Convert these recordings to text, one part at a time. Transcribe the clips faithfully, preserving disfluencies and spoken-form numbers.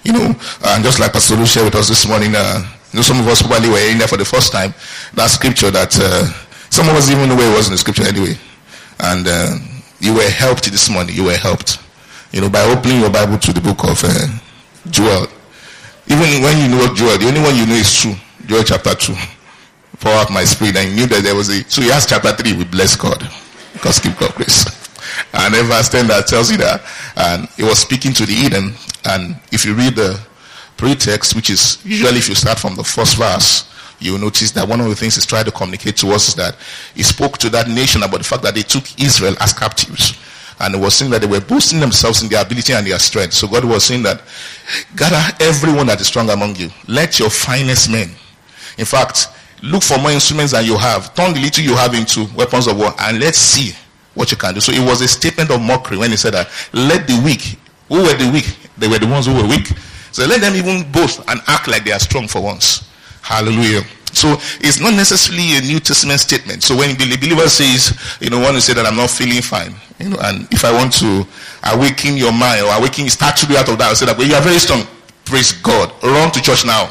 You know, and just like Pastor Lu shared with us this morning, uh, you know, some of us probably were in there for the first time. That scripture that uh, some of us didn't even know where it was in the scripture anyway. And uh, you were helped this morning. You were helped. You know, by opening your Bible to the book of uh, Joel. Even when you know Joel, the only one you know is true. Joel chapter two. Pour out my spirit. And you knew that there was a... So he has chapter three, we bless God. Because give God grace. And then verse ten that tells you that. And he was speaking to the Eden. And if you read the pretext, which is usually if you start from the first verse, you will notice that one of the things he's trying to communicate to us is that he spoke to that nation about the fact that they took Israel as captives. And he was saying that they were boasting themselves in their ability and their strength. So God was saying that, gather everyone that is strong among you. Let your finest men. In fact, look for more instruments than you have. Turn the little you have into weapons of war. And let's see what you can do. So it was a statement of mockery when he said that, let the weak. Who were the weak? They were the ones who were weak. So let them even boast and act like they are strong for once. Hallelujah. So it's not necessarily a New Testament statement. So when the believer says, you know, want to say that I'm not feeling fine, you know, and if I want to awaken your mind or awaken you, start to be out of that, I say that, well, you are very strong. Praise God. Run to church now.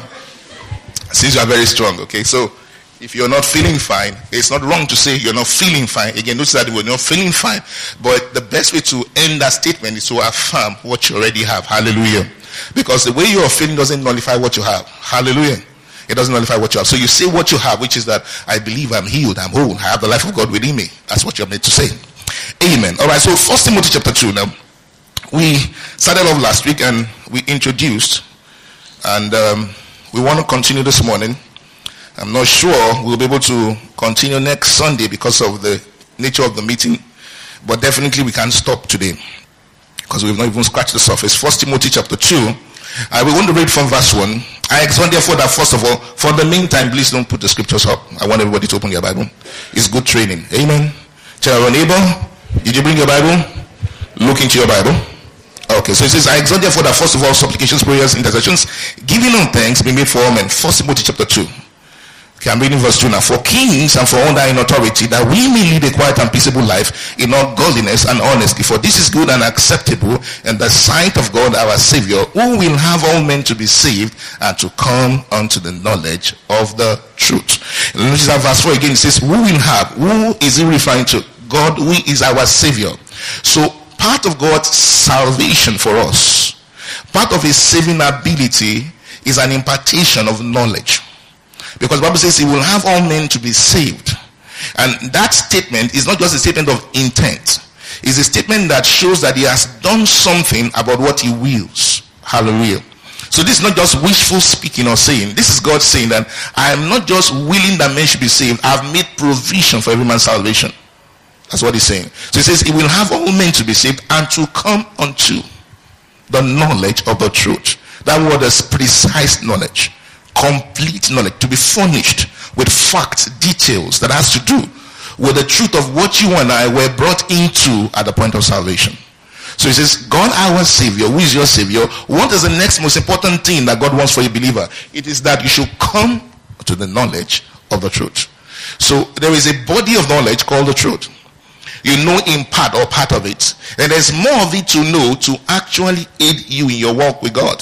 Since you are very strong, okay? So if you're not feeling fine, it's not wrong to say you're not feeling fine. Again, notice that we're not feeling fine. But the best way to end that statement is to affirm what you already have. Hallelujah. Because the way you're feeling doesn't nullify what you have. Hallelujah. It doesn't nullify what you have. So you say what you have, which is that I believe I'm healed, I'm whole, I have the life of God within me. That's what you're meant to say. Amen. All right, so First Timothy chapter two. Now, we started off last week and we introduced, and um, we want to continue this morning. I'm not sure we'll be able to continue next Sunday because of the nature of the meeting, but definitely we can't stop today because we've not even scratched the surface. First Timothy chapter two. I will want to read from verse one. I exhort therefore that first of all, for the meantime, please don't put the scriptures up. I want everybody to open your Bible. It's good training. Amen. Tell your neighbor, did you bring your Bible? Look into your Bible. Okay, so it says, I exhort therefore that first of all, supplications, prayers, intercessions, giving on thanks be made for all men. First Timothy chapter two. Okay, I'm reading verse two now. For kings and for all that in authority, that we may lead a quiet and peaceable life in all godliness and honesty. For this is good and acceptable in the sight of God our Savior, who will have all men to be saved and to come unto the knowledge of the truth. And notice that verse four again, it says, who will have? Who is he referring to? God, who is our Savior. So part of God's salvation for us, part of his saving ability is an impartation of knowledge. Because the Bible says he will have all men to be saved. And that statement is not just a statement of intent. It's a statement that shows that he has done something about what he wills. Hallelujah. So this is not just wishful speaking or saying. This is God saying that I am not just willing that men should be saved. I have made provision for every man's salvation. That's what he's saying. So he says he will have all men to be saved and to come unto the knowledge of the truth. That word is precise knowledge. Complete knowledge, to be furnished with facts, details that has to do with the truth of what you and I were brought into at the point of salvation. So he says, God our Savior, who is your Savior? What is the next most important thing that God wants for a believer? It is that you should come to the knowledge of the truth. So there is a body of knowledge called the truth. You know in part or part of it. And there's more of it to know to actually aid you in your walk with God.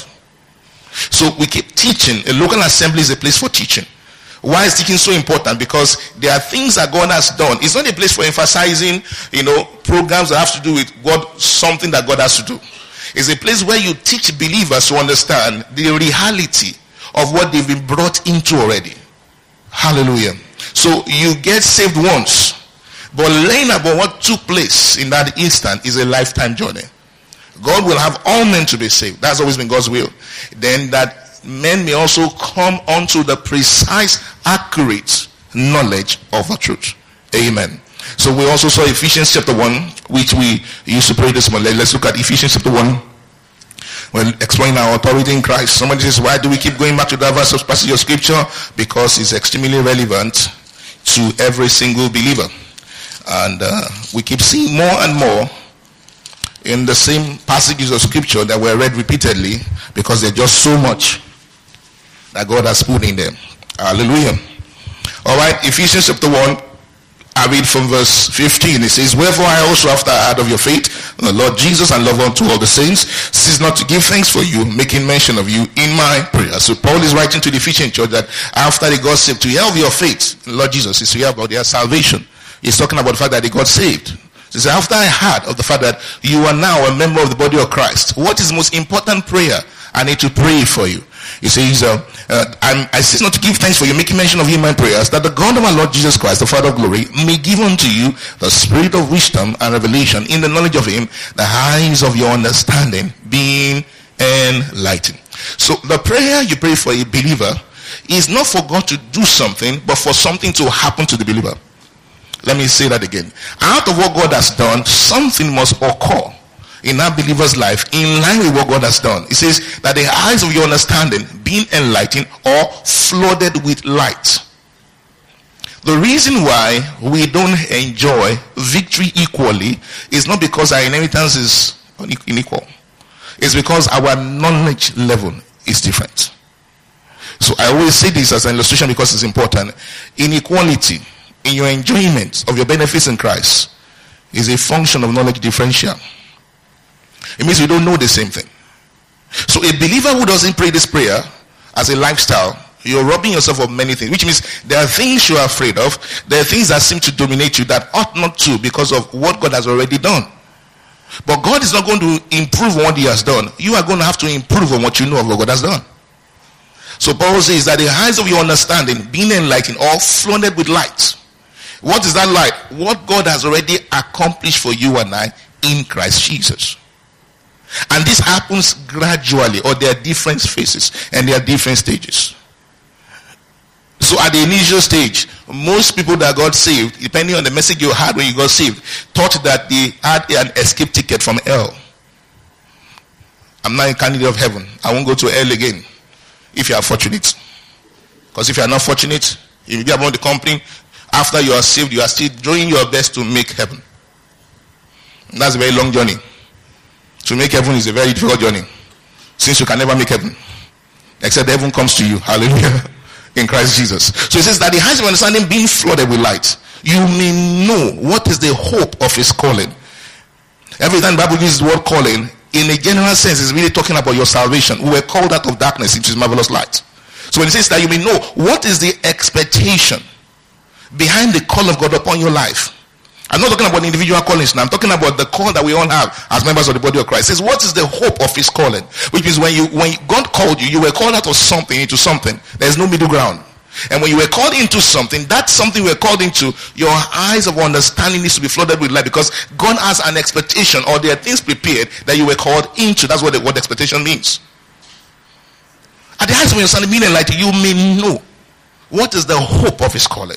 So we keep teaching. A local assembly is a place for teaching. Why is teaching so important? Because there are things that God has done. It's not a place for emphasizing, you know, programs that have to do with God, something that God has to do. It's a place where you teach believers to understand the reality of what they've been brought into already. Hallelujah. So you get saved once, but learning about what took place in that instant is a lifetime journey. God will have all men to be saved. That's always been God's will. Then that men may also come unto the precise, accurate knowledge of the truth. Amen. So we also saw Ephesians chapter one, which we used to pray this morning. Let's look at Ephesians chapter one. When explaining our authority in Christ. Somebody says, why do we keep going back to that verse of passage of scripture? Because it's extremely relevant to every single believer. And uh, we keep seeing more and more in the same passages of scripture that were read repeatedly, because there's just so much that God has put in them. Hallelujah. All right, Ephesians chapter one. I read from verse fifteen. It says, wherefore I also, after I heard of your faith, the Lord Jesus, and love unto all the saints, cease not to give thanks for you, making mention of you in my prayer. So Paul is writing to the Ephesian church that after they got saved, to hear of your faith, Lord Jesus, is to hear about their salvation. He's talking about the fact that they got saved. So he said, after I heard of the fact that you are now a member of the body of Christ, what is the most important prayer I need to pray for you? He says, uh, uh, I'm, I cease not to give thanks for you, making mention of you in my prayers, that the God of our Lord Jesus Christ, the Father of glory, may give unto you the spirit of wisdom and revelation in the knowledge of him, the eyes of your understanding being enlightened. So the prayer you pray for a believer is not for God to do something, but for something to happen to the believer. Let me say that again. Out of what God has done, something must occur in that believer's life in line with what God has done. It says that the eyes of your understanding being enlightened or flooded with light. The reason why we don't enjoy victory equally is not because our inheritance is unequal. It's because our knowledge level is different. So I always say this as an illustration because it's important. Inequality in your enjoyment of your benefits in Christ is a function of knowledge differential. It means we don't know the same thing. So a believer who doesn't pray this prayer as a lifestyle, you're robbing yourself of many things, which means there are things you are afraid of. There are things that seem to dominate you that ought not to because of what God has already done. But God is not going to improve on what he has done. You are going to have to improve on what you know of what God has done. So Paul says that the eyes of your understanding being enlightened or flooded with light. What is that light? What God has already accomplished for you and I in Christ Jesus. And this happens gradually, or there are different phases and there are different stages. So at the initial stage, most people that got saved, depending on the message you had when you got saved, thought that they had an escape ticket from hell. I'm not a candidate of heaven. I won't go to hell again if you are fortunate. Because if you are not fortunate, if you be among the company, after you are saved, you are still doing your best to make heaven. And that's a very long journey. To make heaven is a very difficult journey, since you can never make heaven except heaven comes to you. Hallelujah. In Christ Jesus. So it says that the eyes of understanding being flooded with light, you may know what is the hope of his calling. Every time the Bible uses the word calling, in a general sense, it's really talking about your salvation. We were called out of darkness into his marvelous light. So when it says that you may know what is the expectation behind the call of God upon your life. I'm not talking about individual callings now. I'm talking about the call that we all have as members of the body of Christ. It says, what is the hope of his calling? Which means when you when God called you, you were called out of something into something. There's no middle ground. And when you were called into something, that something you were called into, your eyes of understanding needs to be flooded with light, because God has an expectation, or there are things prepared that you were called into. That's what the word expectation means. At the eyes of understanding being enlightened, you may know what is the hope of his calling.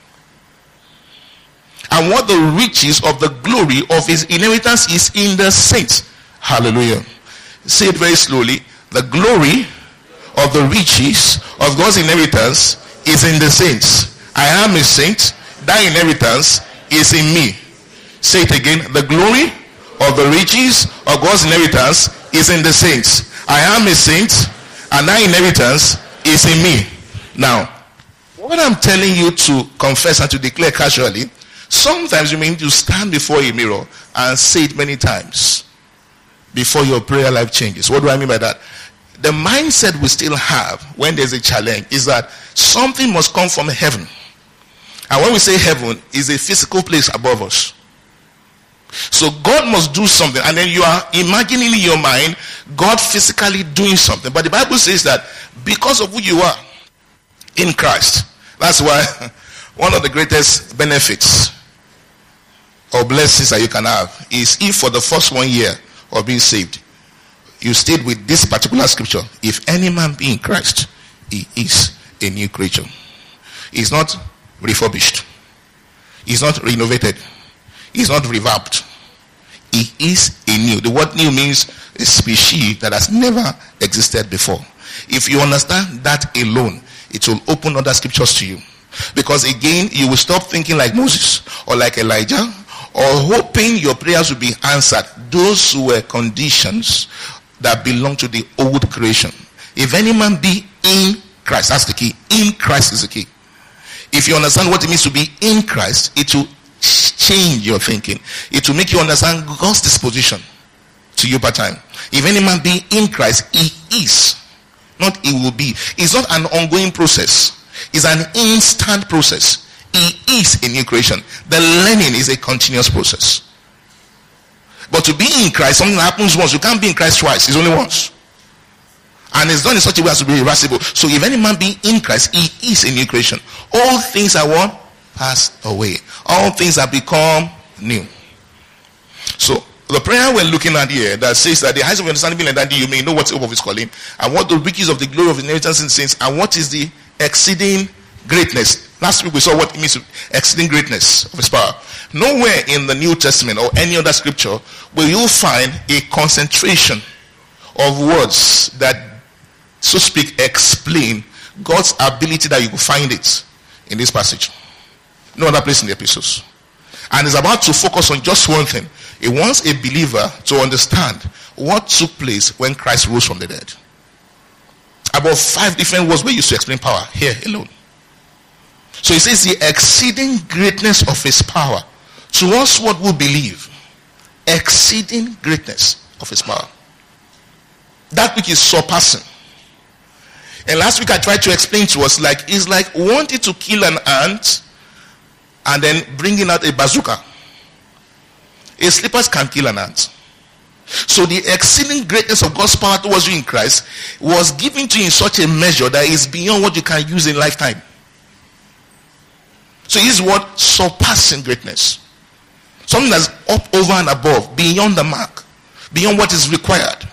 And what the riches of the glory of his inheritance is in the saints. Hallelujah. Say it very slowly. The glory of the riches of God's inheritance is in the saints. I am a saint. That inheritance is in me. Say it again. The glory of the riches of God's inheritance is in the saints. I am a saint, and that inheritance is in me. Now, what I'm telling you to confess and to declare casually, sometimes you may need to stand before a mirror and say it many times before your prayer life changes. What do I mean by that? The mindset we still have when there's a challenge is that something must come from heaven. And when we say heaven, is a physical place above us. So God must do something, and then you are imagining in your mind God physically doing something. But the Bible says that because of who you are in Christ, that's why one of the greatest benefits or blessings that you can have is if for the first one year of being saved, you stayed with this particular scripture. If any man be in Christ, he is a new creature. He's not refurbished. He's not renovated. He's not revamped. He is a new. The word new means a species that has never existed before. If you understand that alone, it will open other scriptures to you. Because again, you will stop thinking like Moses or like Elijah, or hoping your prayers will be answered. Those were conditions that belong to the old creation. If any man be in Christ, that's the key. In Christ is the key. If you understand what it means to be in Christ, it will change your thinking. It will make you understand God's disposition to you part time. If any man be in Christ, he is, not he will be. It's not an ongoing process. It's an instant process. He is a new creation. The learning is a continuous process. But to be in Christ, something that happens once. You can't be in Christ twice. It's only once. And it's done in such a way as to be irreversible. So if any man be in Christ, he is a new creation. All things are what? Passed away. All things have become new. So the prayer we're looking at here that says that the heights of understanding be like that you may know what's the hope of his calling, and what the riches of the glory of his inheritance in saints, and what is the exceeding greatness. Last week we saw what it means to exceeding greatness of his power. Nowhere in the New Testament or any other scripture will you find a concentration of words that, so to speak, explain God's ability that you will find it in this passage. No other place in the epistles. And it's about to focus on just one thing. It wants a believer to understand what took place when Christ rose from the dead. About five different words were used to explain power here alone. So it says the exceeding greatness of his power to us what we believe. Exceeding greatness of his power. That which is surpassing. And last week I tried to explain to us, like it's like wanting to kill an ant and then bringing out a bazooka. A slippers can kill an ant. So the exceeding greatness of God's power towards you in Christ was given to you in such a measure that is beyond what you can use in lifetime. So it is what? Surpassing greatness. Something that's up, over and above, beyond the mark, beyond what is required.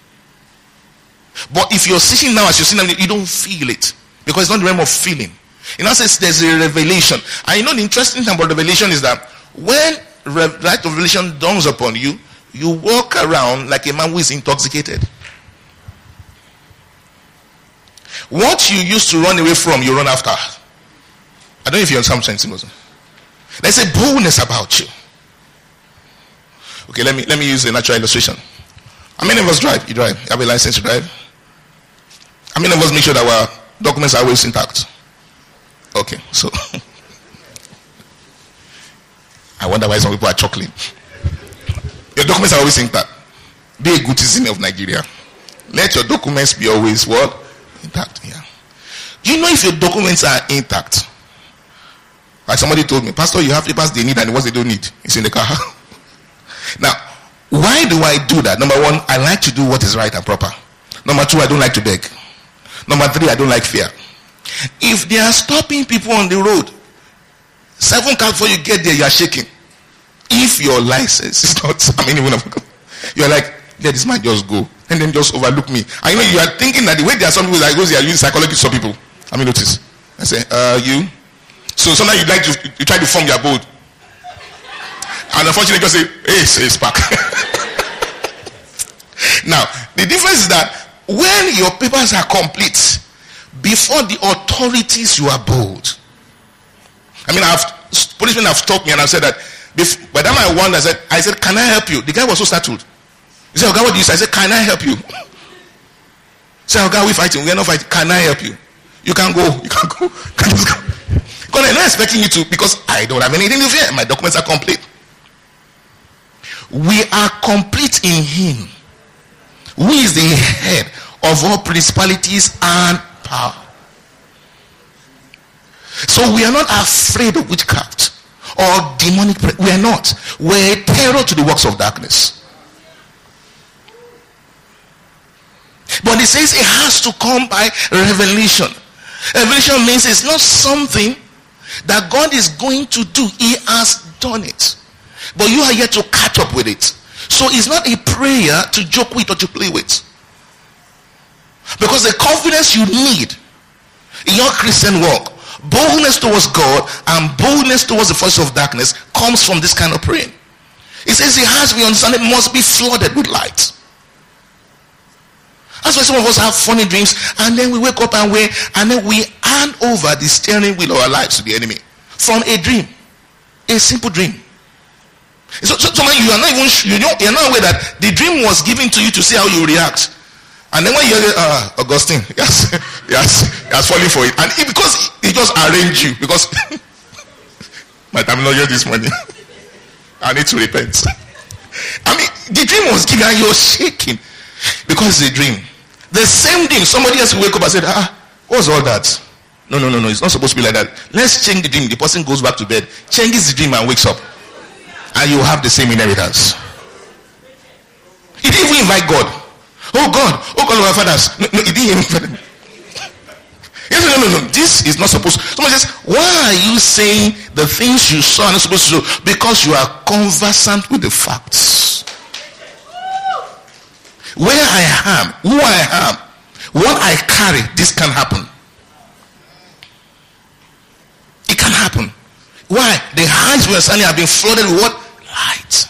But if you're sitting now as you're sitting, you don't feel it, because it's not the realm of feeling. In other sense, there's a revelation. And you know the interesting thing about revelation is that when the light of revelation dawns upon you, you walk around like a man who is intoxicated. What you used to run away from, you run after. I don't know if you understand something. There's a boldness about you. Okay, let me let me use a natural illustration. How many of us drive? You drive. You have a license to drive? How many of us make sure that our documents are always intact? Okay, so I wonder why some people are chuckling. Your documents are always intact. Be a good citizen of Nigeria. Let your documents be always what? Intact. Yeah. Do you know if your documents are intact? Like somebody told me, Pastor, you have papers they need and what they don't need. It's in the car. Now, why do I do that? Number one, I like to do what is right and proper. Number two, I don't like to beg. Number three, I don't like fear. If they are stopping people on the road, seven cars before you get there, you are shaking. If your license is not, I mean, even you're like, let this man just go, and then just overlook me. I know you are thinking that the way there are some people that goes, they are using psychology to some people. I mean, notice. I say, uh, you. So sometimes you like to, you try to form your boat, and unfortunately, just say, hey, say it's back. Now, the difference is that when your papers are complete, before the authorities, you are bold. I mean, I've policemen have stopped me and I've said that. Before, by the time I won, I said, I said, can I help you? The guy was so startled. He said, okay, what do you say? I said, can I help you? He said, okay, we're fighting. We're not fighting. Can I help you? You can go. You can go. You can just go. Because I'm not expecting you to, because I don't have anything to fear. My documents are complete. We are complete in him, who is the head of all principalities and power. So we are not afraid of witchcraft or demonic. We are not. We're a terror to the works of darkness. But it says it has to come by revelation. Revelation means it's not something that God is going to do. He has done it. But you are yet to catch up with it. So it's not a prayer to joke with or to play with. Because the confidence you need in your Christian walk, boldness towards God and boldness towards the forces of darkness, comes from this kind of praying. It says it has to be understanding, it must be flooded with light. That's why some of us have funny dreams, and then we wake up and we and then we hand over the steering wheel of our lives to the enemy from a dream, a simple dream. So, so, so you are not even you know you're not aware that the dream was given to you to see how you react. And then when you hear uh, Augustine, yes, yes, he has fallen for it. And it, because he just arranged you, because my terminology this morning, I need to repent. I mean, the dream was given and you're shaking because it's a dream. The same dream, somebody else will wake up and say, ah, what was all that? No, no, no, no, it's not supposed to be like that. Let's change the dream. The person goes back to bed, changes the dream and wakes up. And you have the same inheritance. He didn't even invite God. Oh God, oh God of our fathers. No, no, he didn't invite them. Yes, no, no, no, this is not supposed to. Somebody says, why are you saying the things you saw are not supposed to do? Because you are conversant with the facts. Where I am, who I am, what I carry, this can happen. It can happen. Why? The eyes we are standing have been flooded with what? Light.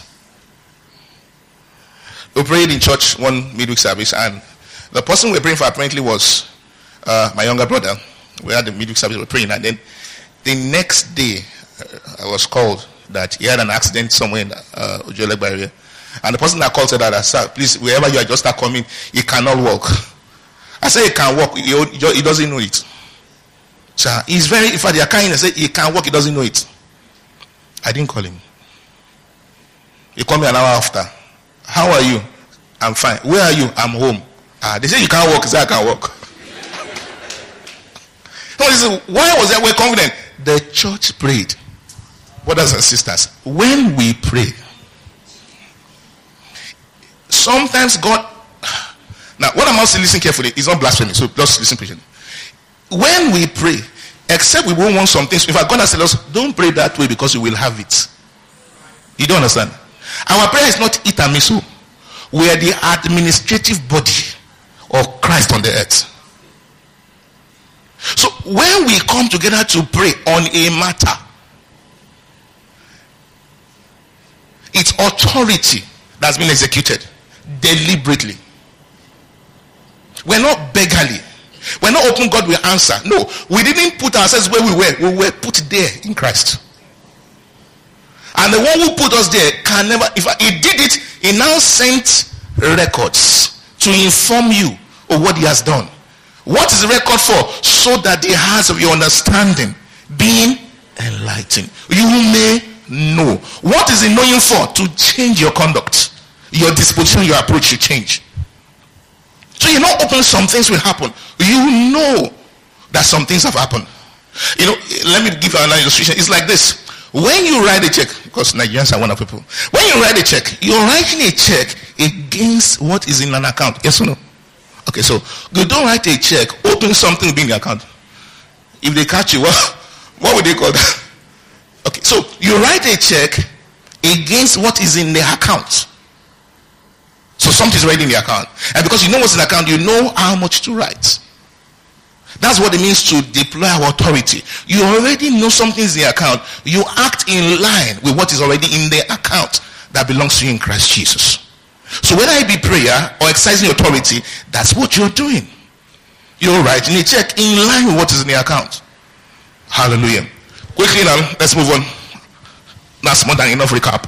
We prayed in church one midweek service, and the person we were praying for apparently was uh, my younger brother. We had the midweek service, we were praying, and then the next day uh, I was called that he had an accident somewhere in uh, Ojuelegba area. And the person that called said that, sir, please, wherever you are, just start coming. He cannot walk. I said he can walk. He, he doesn't know it. Sir, he's very, in fact, they are kind and say he can walk. He doesn't know it. I didn't call him. He called me an hour after. How are you? I'm fine. Where are you? I'm home. Ah, they say you can't walk. He said I can walk. Why was that? We're confident. The church prayed. Brothers and sisters, when we pray, sometimes God, now what I'm also listening carefully is not blasphemy, so just listen patiently. When we pray, except we won't want some things, in fact God has told us, don't pray that way because you will have it. You don't understand? Our prayer is not it and me so. We are the administrative body of Christ on the earth. So when we come together to pray on a matter, it's authority that's been executed deliberately. We're not beggarly. We're not hoping God will answer. No, we didn't put ourselves where we were. We were put there in Christ. And the one who put us there can never, if he did it, he now sent records to inform you of what he has done. What is the record for? So that the hearts of your understanding being enlightened, you may know. What is the knowing for? To change your conduct, your disposition, your approach should change. So you know, open some things will happen. You know that some things have happened. You know, let me give you an illustration. It's like this. When you write a check, because Nigerians are one of people. When you write a check, you're writing a check against what is in an account. Yes or no? Okay, so you don't write a check, open something in the account. If they catch you, what, what would they call that? Okay, so you write a check against what is in the account. So something's already in the account. And because you know what's in the account, you know how much to write. That's what it means to deploy our authority. You already know something's in the account. You act in line with what is already in the account that belongs to you in Christ Jesus. So whether it be prayer or exercising authority, that's what you're doing. You're writing a check in line with what is in the account. Hallelujah. Quickly now, let's move on. That's more than enough recap.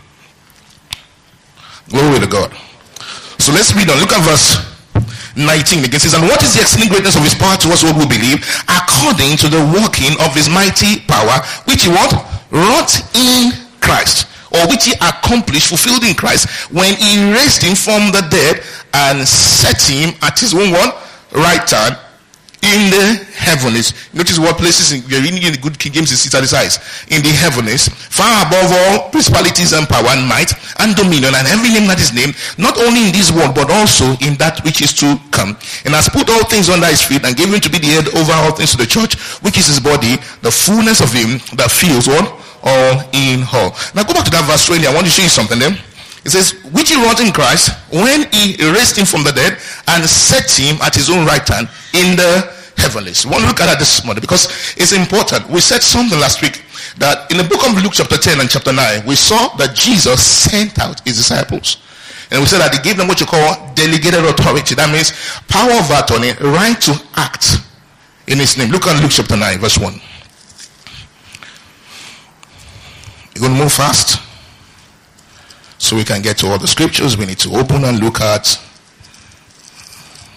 Glory to God. So let's read on. Look at verse nineteen again. It says, and what is the exceeding greatness of his power to us who believe, according to the working of his mighty power, which he what? Wrought in Christ, or which he accomplished, fulfilled in Christ, when he raised him from the dead and set him at his own one right hand in the heavens. Notice what places in, you're reading in the Good King James, is italicized. In the heavens, far above all principalities and power and might and dominion and every name that is named, not only in this world but also in that which is to come. And has put all things under his feet and gave him to be the head over all things to the church, which is his body, the fullness of him that fills what? All in all. Now go back to that verse twenty. I want to show you something there. It says, which he wrought in Christ when he raised him from the dead and set him at his own right hand in the heavenlies. We want to look at that this morning because it's important. We said something last week that in the book of Luke chapter ten and chapter nine, we saw that Jesus sent out his disciples. And we said that he gave them what you call delegated authority. That means power of attorney, right to act in his name. Look at Luke chapter nine, verse one. You're going to move fast so we can get to all the scriptures we need to open and look at.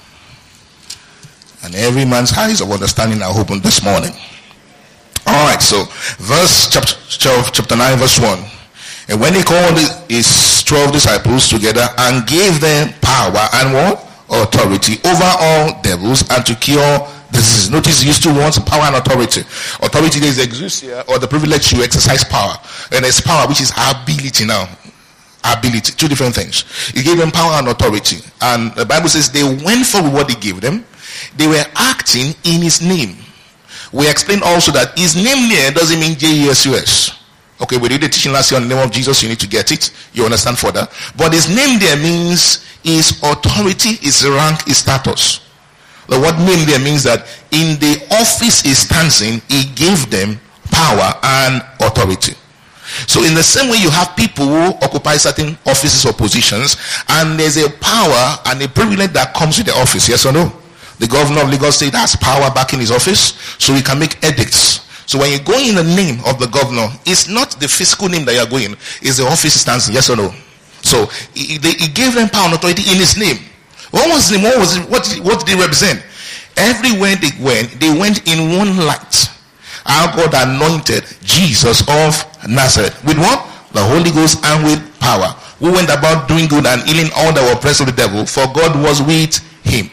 and every man's eyes of understanding are opened this morning. All right, so verse chapter twelve, chapter nine, verse one. And when he called his twelve disciples together and gave them power and what? Authority over all devils and to cure diseases. Notice he used two words, power and authority. Authority is the exousia, or the privilege to exercise power. And there's power, which is ability now. Ability, two different things. He gave them power and authority. And the Bible says they went for what he gave them. They were acting in his name. We explained also that his name there doesn't mean J E S U S. Okay, we did the teaching last year on the name of Jesus. You need to get it. You understand further. But his name there means his authority, his rank, his status. The word name there means that in the office he stands in, he gave them power and authority. So in the same way you have people who occupy certain offices or positions, and there's a power and a privilege that comes with the office, yes or no? The governor of Lagos State has power back in his office, so he can make edicts. So when you go in the name of the governor, it's not the physical name that you're going, it's the office he stands in, yes or no? So he, he gave them power and authority in his name. What was his name? What was it? What, what did they represent? Everywhere they went, they went in one light. Our God anointed Jesus of Nazareth with what? The Holy Ghost and with power. Who went about doing good and healing all that were oppressed of the devil, for God was with him.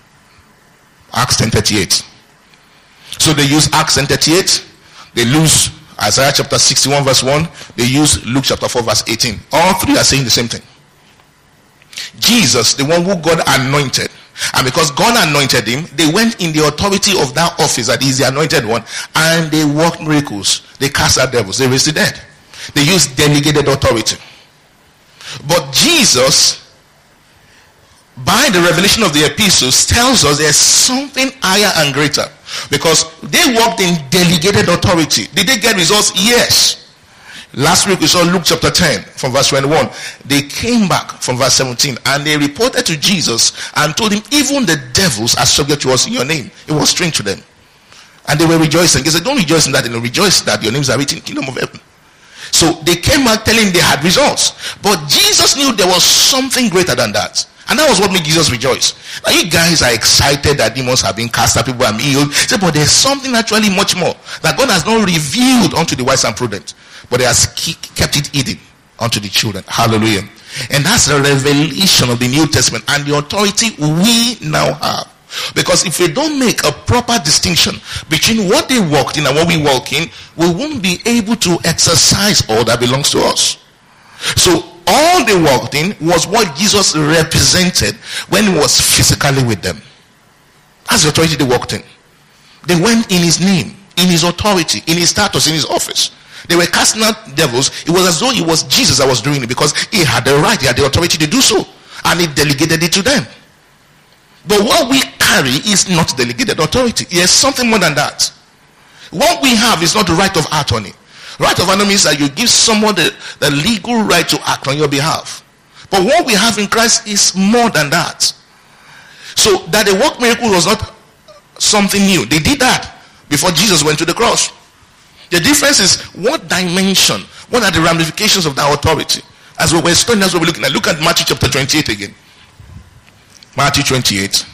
Acts ten thirty-eight. So they use Acts ten thirty-eight. They use Isaiah chapter sixty-one verse one. They use Luke chapter four verse eighteen. All three are saying the same thing. Jesus, the one who God anointed, and because God anointed him, they went in the authority of that office, that is the anointed one, and they worked miracles. They cast out devils. They raised the dead. They used delegated authority. But Jesus, by the revelation of the epistles, tells us there's something higher and greater. Because they worked in delegated authority. Did they get results? Yes. Last week we saw Luke chapter ten from verse twenty-one. They came back from verse seventeen and they reported to Jesus and told him, even the devils are subject to us in your name. It was strange to them. And they were rejoicing. He said, don't rejoice in that, you know, rejoice that your names are written in the kingdom of heaven. So they came back telling they had results. But Jesus knew there was something greater than that. And that was what made Jesus rejoice. Now you guys are excited that demons have been cast out, people are healed. He said, but there's something actually much more that God has not revealed unto the wise and prudent, but he has kept it hidden unto the children. Hallelujah. And that's the revelation of the New Testament and the authority we now have. Because if we don't make a proper distinction between what they walked in and what we walk in, we won't be able to exercise all that belongs to us. So all they walked in was what Jesus represented when he was physically with them. That's the authority they walked in. They went in his name, in his authority, in his status, in his office. They were casting out devils. It was as though it was Jesus that was doing it, because he had the right, he had the authority to do so, and he delegated it to them. But what we carry is not delegated authority. There's something more than that. What we have is not the right of attorney. Right of attorney means that you give someone the, the legal right to act on your behalf. But what we have in Christ is more than that. So that the work miracle was not something new. They did that before Jesus went to the cross. The difference is what dimension, what are the ramifications of that authority? As we were studying, that's what we're looking at. Look at Matthew chapter twenty-eight again. Matthew twenty-eight.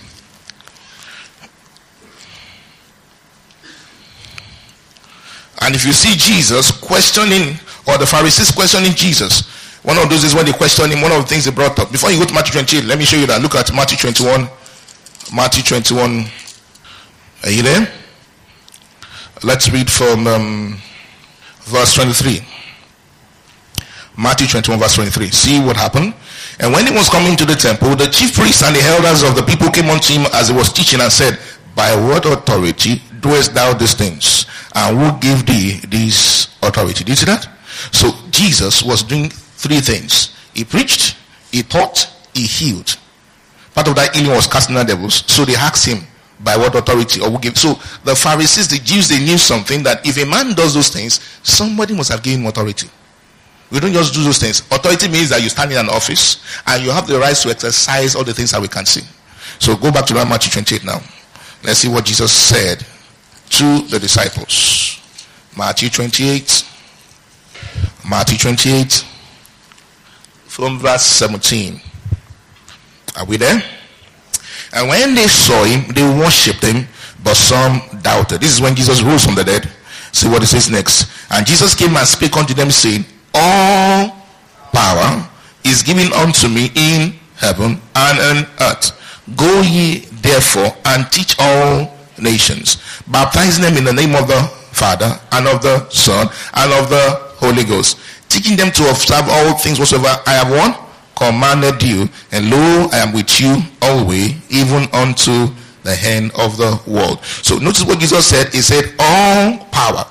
And if you see Jesus questioning, or the Pharisees questioning Jesus, one of those is when they questioned him, one of the things they brought up. Before you go to Matthew twenty-eight, let me show you that. Look at Matthew twenty-one. Matthew twenty-one. Are you there? Let's read from um, verse twenty-three. Matthew twenty-one verse twenty-three. See what happened. And when he was coming to the temple, the chief priests and the elders of the people came unto him as he was teaching and said, by what authority doest thou these things? And who gave thee this authority? Did you see that? So Jesus was doing three things. He preached, he taught, he healed. Part of that healing was casting out devils. So they asked him, by what authority? Or who gave? So the Pharisees, the Jews, they knew something, that if a man does those things, somebody must have given him authority. We don't just do those things. Authority means that you stand in an office and you have the right to exercise all the things that we can see. So go back to Matthew twenty-eight now. Let's see what Jesus said to the disciples. Matthew twenty-eight. Matthew twenty-eight. From verse seventeen. Are we there? And when they saw him, they worshipped him, but some doubted. This is when Jesus rose from the dead. See what it says next. And Jesus came and spake unto them, saying, all power is given unto me in heaven and on earth. Go ye therefore and teach all nations, baptizing them in the name of the Father and of the Son and of the Holy Ghost, teaching them to observe all things whatsoever I have what? Commanded you, and lo, I am with you always, even unto the end of the world. So notice what Jesus said. He said, all power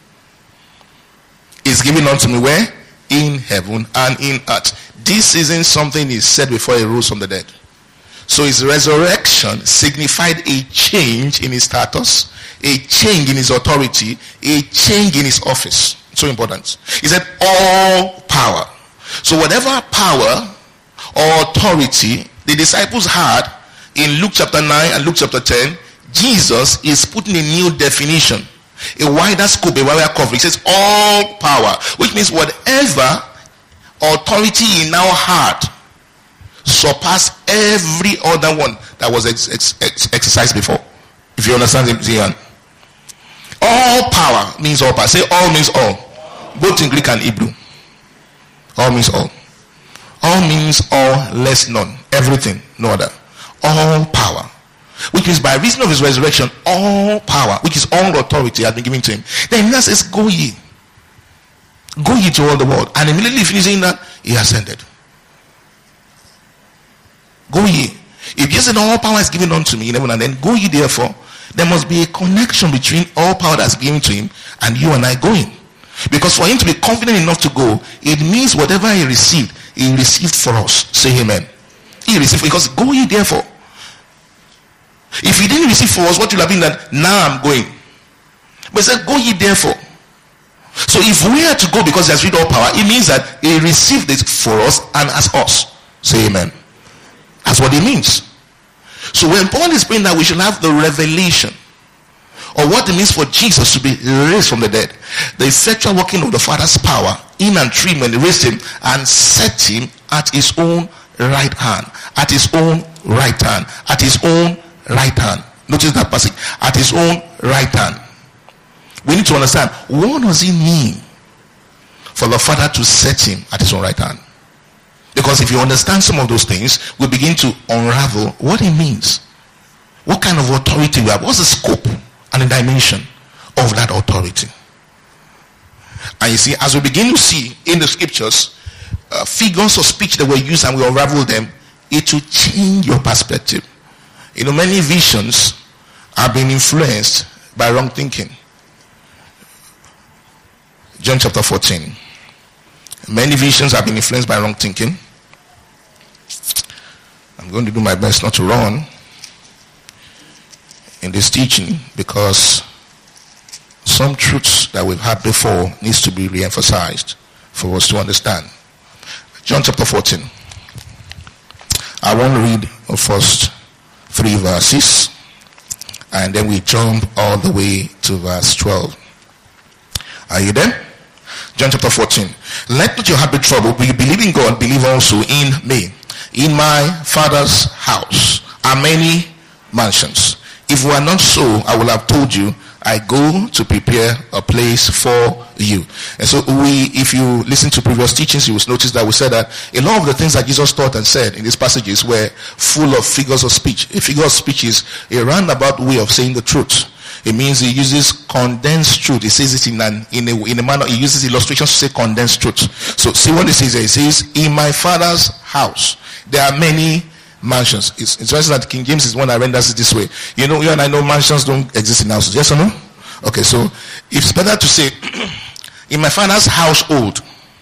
is given unto me where? In heaven and in earth. This isn't something he said before he rose from the dead. So his resurrection signified a change in his status, a change in his authority, a change in his office. So important. He said all power. So whatever power or authority the disciples had in Luke chapter nine and Luke chapter ten, Jesus is putting a new definition, a wider scope, a wider coverage. He says all power, which means whatever authority he now had surpassed every other one that was ex- ex- ex- exercised before. If you understand it, Zion. All power means all power. Say all means all. Both in Greek and Hebrew. All means all. All means all, less none. Everything, no other. All power. Which means by reason of his resurrection, all power, which is all authority, has been given to him. Then he says, go ye. Go ye to all the world. And immediately finishing that, he ascended. Go ye. If Jesus said all power is given unto me in heaven and then go ye therefore, there must be a connection between all power that's given to him and you and I going. Because for him to be confident enough to go, it means whatever he received, he received for us. Say amen. He received, because go ye therefore. If he didn't receive for us, what would have been that now I'm going? But he said, go ye therefore. So if we are to go because he has received all power, it means that he received it for us and as us. Say amen. That's what it means. So when Paul is praying that we should have the revelation of what it means for Jesus to be raised from the dead, the effectual working of the Father's power in and through him when he raised him and set him at his own right hand, at his own right hand, at his own right hand. Notice that passage, at his own right hand. We need to understand, what does it mean for the Father to set him at his own right hand? Because if you understand some of those things, we begin to unravel what it means. What kind of authority we have? What's the scope and the dimension of that authority? And you see, as we begin to see in the scriptures, uh, figures of speech that were used and we unravel them, it will change your perspective. You know, many visions have been influenced by wrong thinking. John chapter fourteen. Many visions have been influenced by wrong thinking. I'm going to do my best not to run in this teaching because some truths that we've had before needs to be re-emphasized for us to understand. John chapter fourteen. I want to read the first three verses and then we jump all the way to verse twelve. Are you there? John chapter fourteen. Let not your heart be troubled, but you believe in God, believe also in me. In my Father's house are many mansions. If it were not so, I would have told you, I go to prepare a place for you. And so we, if you listen to previous teachings, you will notice that we said that a lot of the things that Jesus taught and said in these passages were full of figures of speech. A figure of speech is a roundabout way of saying the truth. It means he uses condensed truth. He says it in an in a in a manner. He uses illustrations to say condensed truth. So see what he says there. He says, "In my Father's house there are many mansions." It's interesting that King James is one that renders it this way. You know, you and I know mansions don't exist in houses. Yes or no? Okay, so it's better to say, "In my Father's household."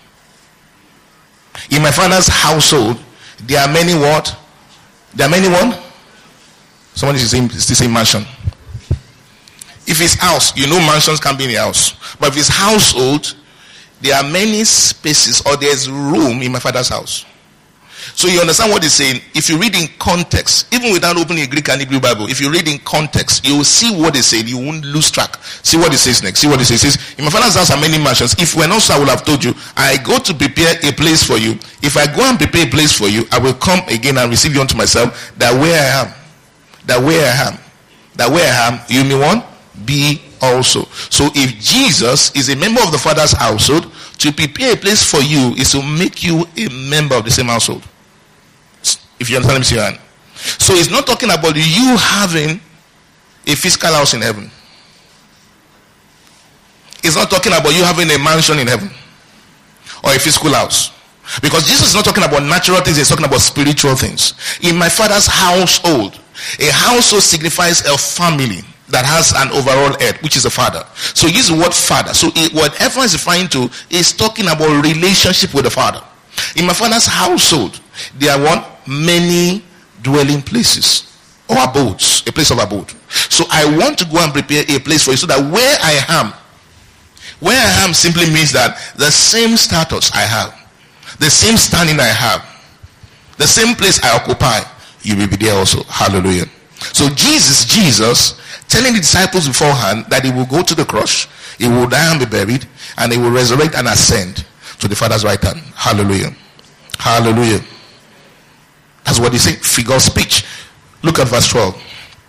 In my Father's household there are many what? There are many what? Somebody is saying it's the same mansion. If it's house, you know mansions can be in a house. But if it's household, there are many spaces or there's room in my Father's house. So you understand what he's saying? If you read in context, even without opening a Greek and Hebrew Bible, if you read in context, you will see what he said. You won't lose track. See what he says next. See what he says. He says, in my Father's house are many mansions. If we're not so, I will have told you, I go to prepare a place for you. If I go and prepare a place for you, I will come again and receive you unto myself, that where I am, that where I am, that where I am, you may want be also. So if Jesus is a member of the Father's household, to prepare a place for you is to make you a member of the same household. If you understand me, Sian. So it's not talking about you having a physical house in heaven. It's not talking about you having a mansion in heaven or a physical house. Because Jesus is not talking about natural things, he's talking about spiritual things. In my Father's household, a household signifies a family that has an overall head, which is a father. So use the word father. So it, whatever is referring to is talking about relationship with the Father. In my Father's household, there are what? Many dwelling places or abodes, a place of abode. So I want to go and prepare a place for you so that where I am, where I am simply means that the same status I have, the same standing I have, the same place I occupy, you will be there also. Hallelujah. So Jesus, Jesus, telling the disciples beforehand that he will go to the cross, he will die and be buried, and he will resurrect and ascend to the Father's right hand. Hallelujah. Hallelujah. That's what he said. Figure of speech. Look at verse twelve.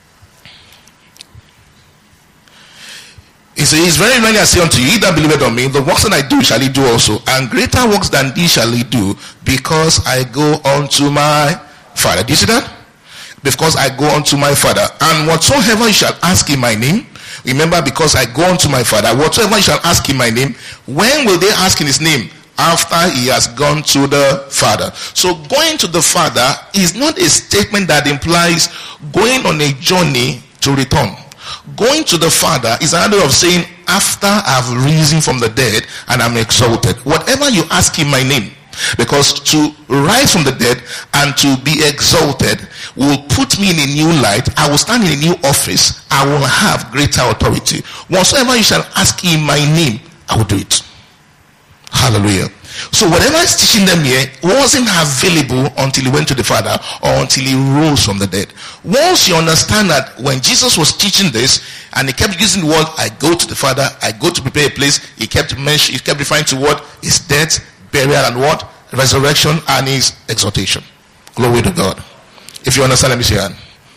He says, very many I say unto you, he that believeth on me, the works that I do shall he do also, and greater works than these shall he do, because I go unto my Father. Do you see that? Because I go unto my Father. And whatsoever you shall ask in my name, remember, because I go unto my Father, whatsoever you shall ask in my name, when will they ask in his name? After he has gone to the Father. So going to the Father is not a statement that implies going on a journey to return. Going to the Father is another way of saying, after I've risen from the dead and I'm exalted, whatever you ask in my name, because to rise from the dead and to be exalted will put me in a new light. I will stand in a new office. I will have greater authority. Whatsoever you shall ask in my name, I will do it. Hallelujah. So whatever is teaching them here wasn't available until he went to the Father or until he rose from the dead. Once you understand that when Jesus was teaching this and he kept using the word, I go to the Father, I go to prepare a place, he kept mentioning, he kept referring to what? His death, burial, and what? Resurrection and his exaltation. Glory to God. If you understand, let me say that.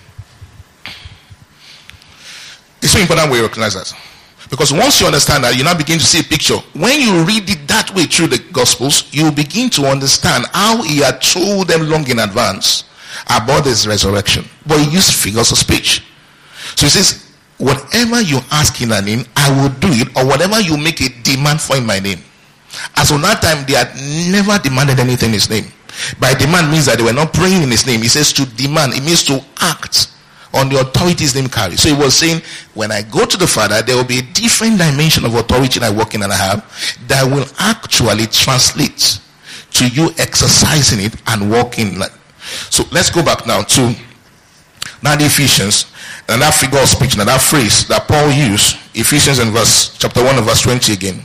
It's so important we recognize that. Because once you understand that, you now begin to see a picture. When you read it that way through the Gospels, you begin to understand how he had told them long in advance about his resurrection. But he used figures of speech. So he says, whatever you ask in my name, I will do it, or whatever you make a demand for in my name. As on that time, they had never demanded anything in his name. By demand means that they were not praying in his name. He says to demand, it means to act on the authority his name carries. So he was saying, when I go to the Father, there will be a different dimension of authority I walk in and I have that will actually translate to you exercising it and walking. So let's go back now to now the Ephesians, and that figure of speech, and that phrase that Paul used, Ephesians in verse chapter one and verse twenty again.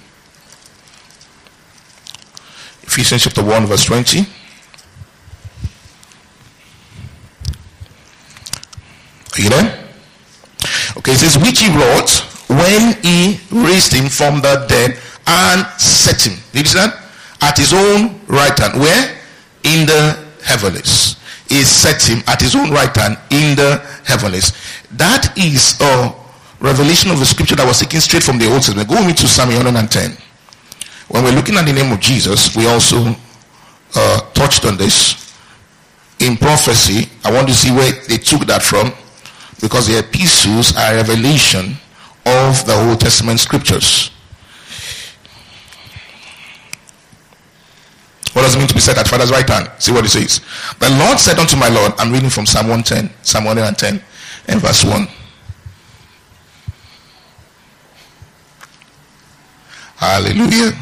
Ephesians chapter one verse twenty. Are you there? Okay, it says, which he wrought when he raised him from the dead and set him. Did you see that? At his own right hand. Where? In the heavens. He set him at his own right hand in the heavens. That is a revelation of the scripture that was taken straight from the Old Testament. Go with me to Psalm one hundred ten. When we're looking at the name of Jesus, we also uh, touched on this. In prophecy, I want to see where they took that from, because the epistles are a revelation of the Old Testament scriptures. What does it mean to be set at Father's right hand? See what it says. The Lord said unto my Lord, I'm reading from Psalm one ten, Psalm one hundred ten and verse one. Hallelujah.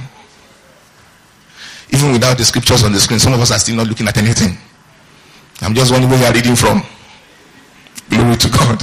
Even without the scriptures on the screen, some of us are still not looking at anything. I'm just wondering where you are reading from. Glory to God.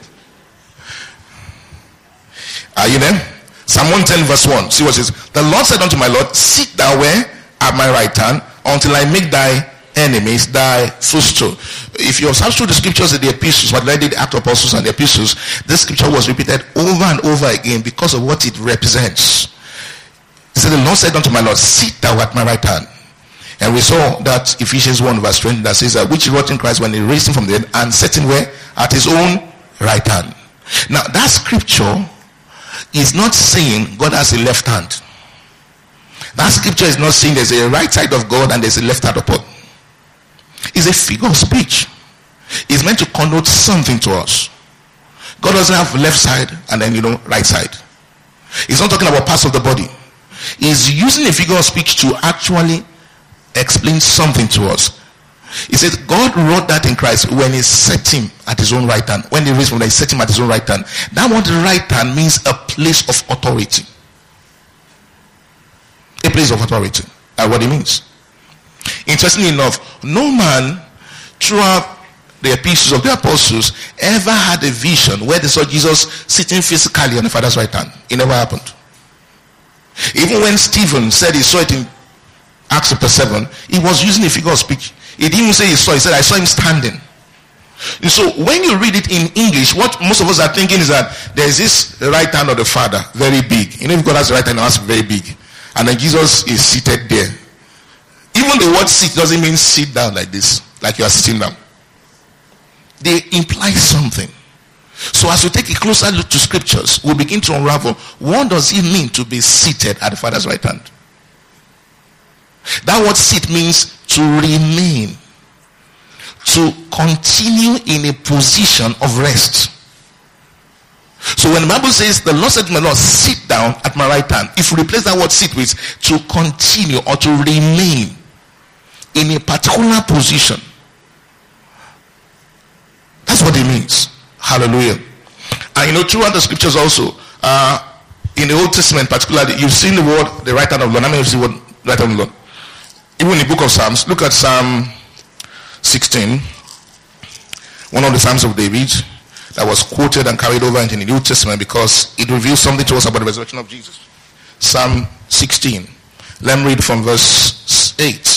Are you there? Psalm one ten verse one. See what it says. The Lord said unto my Lord, sit thou where? At my right hand, until I make thy enemies thy footstool. If you observe through the scriptures of the epistles, what I did, the Acts of Apostles and the epistles, this scripture was repeated over and over again because of what it represents. He said, the Lord said unto my Lord, sit thou at my right hand. And we saw that Ephesians one verse twenty that says that which he wrought in Christ when he raised him from the dead and set him where? at his own right hand. Now that scripture is not saying God has a left hand. That scripture is not saying there's a right side of God and there's a left hand of God. It's a figure of speech. It's meant to connote something to us. God doesn't have left side and then, you know, right side. He's not talking about parts of the body. He's using a figure of speech to actually explain something to us. He says God wrote that in Christ when he set him at his own right hand. When he raised from there, he set him at his own right hand. That word right hand means a place of authority. A place of authority. That's what it means. Interestingly enough, no man throughout the epistles of the apostles ever had a vision where they saw Jesus sitting physically on the Father's right hand. It never happened. Even when Stephen said he saw it in Acts chapter seven, he was using a figure of speech. He didn't even say he saw, he said, I saw him standing. And so when you read it in English, what most of us are thinking is that there's this right hand of the Father, very big. You know, if God has the right hand, it has to be very big. And then Jesus is seated there. Even the word sit doesn't mean sit down like this, like you are sitting down. They imply something. So as we take a closer look to scriptures, we'll begin to unravel what does it mean to be seated at the Father's right hand. That word sit means to remain, to continue in a position of rest. So when the Bible says the Lord said to my Lord, sit down at my right hand, if we replace that word sit with to continue or to remain in a particular position, that's what it means. Hallelujah. And you know, throughout the scriptures also, uh, in the Old Testament particularly, you've seen the word the right hand of the Lord. How many of you see the word right hand of the Lord? Even in the book of Psalms, look at Psalm sixteen, one of the Psalms of David that was quoted and carried over into the New Testament because it reveals something to us about the resurrection of Jesus. Psalm sixteen. Let me read from verse eight.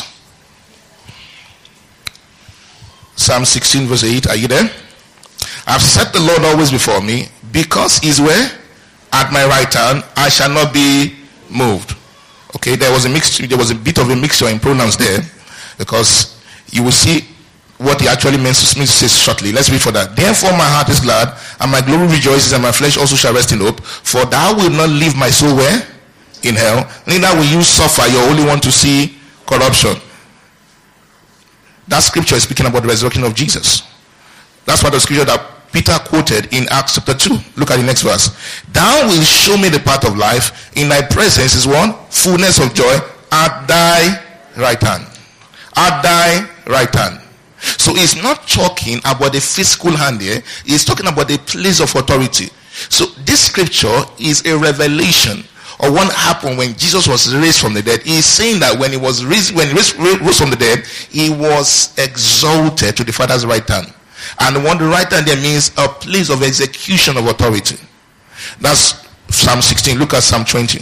Psalm sixteen verse eight. Are you there? I've set the Lord always before me, because he's where? At my right hand, I shall not be moved. Okay, there was a mixture, there was a bit of a mixture in pronouns there, because you will see what he actually means to say shortly. Let's read for that. Therefore my heart is glad, and my glory rejoices, and my flesh also shall rest in hope. For thou wilt not leave my soul where? In hell. Neither will you suffer your only one to see corruption. That scripture is speaking about the resurrection of Jesus. That's what the scripture that Peter quoted in Acts chapter two. Look at the next verse. Thou wilt show me the path of life. In thy presence is one fullness of joy at thy right hand. At thy right hand. So he's not talking about the physical hand here. He's talking about the place of authority. So this scripture is a revelation of what happened when Jesus was raised from the dead. He's saying that when he was raised, when he rose from the dead, he was exalted to the Father's right hand. And the one the right hand there means a place of execution of authority. That's Psalm sixteen. Look at Psalm twenty.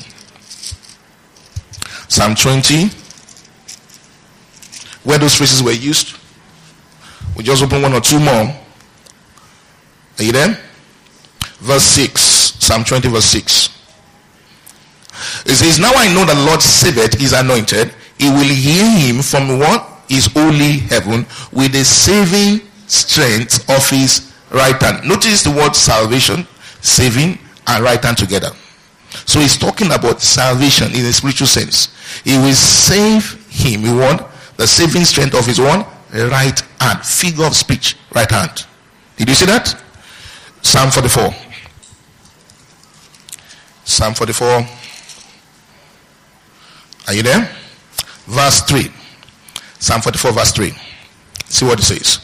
Psalm twenty, where those phrases were used. We just open one or two more. Are you there? Verse six. Psalm twenty verse six. It says, now I know that the Lord saveth his anointed. He will hear him from what? His holy heaven with the saving strength of his right hand. Notice the word salvation, saving, and right hand together. So he's talking about salvation in a spiritual sense. He will save him. We want the saving strength of his one right hand. Figure of speech, right hand. Did you see that? Psalm forty-four. Psalm forty-four. Are you there? Verse three. Psalm forty-four verse three. See what it says.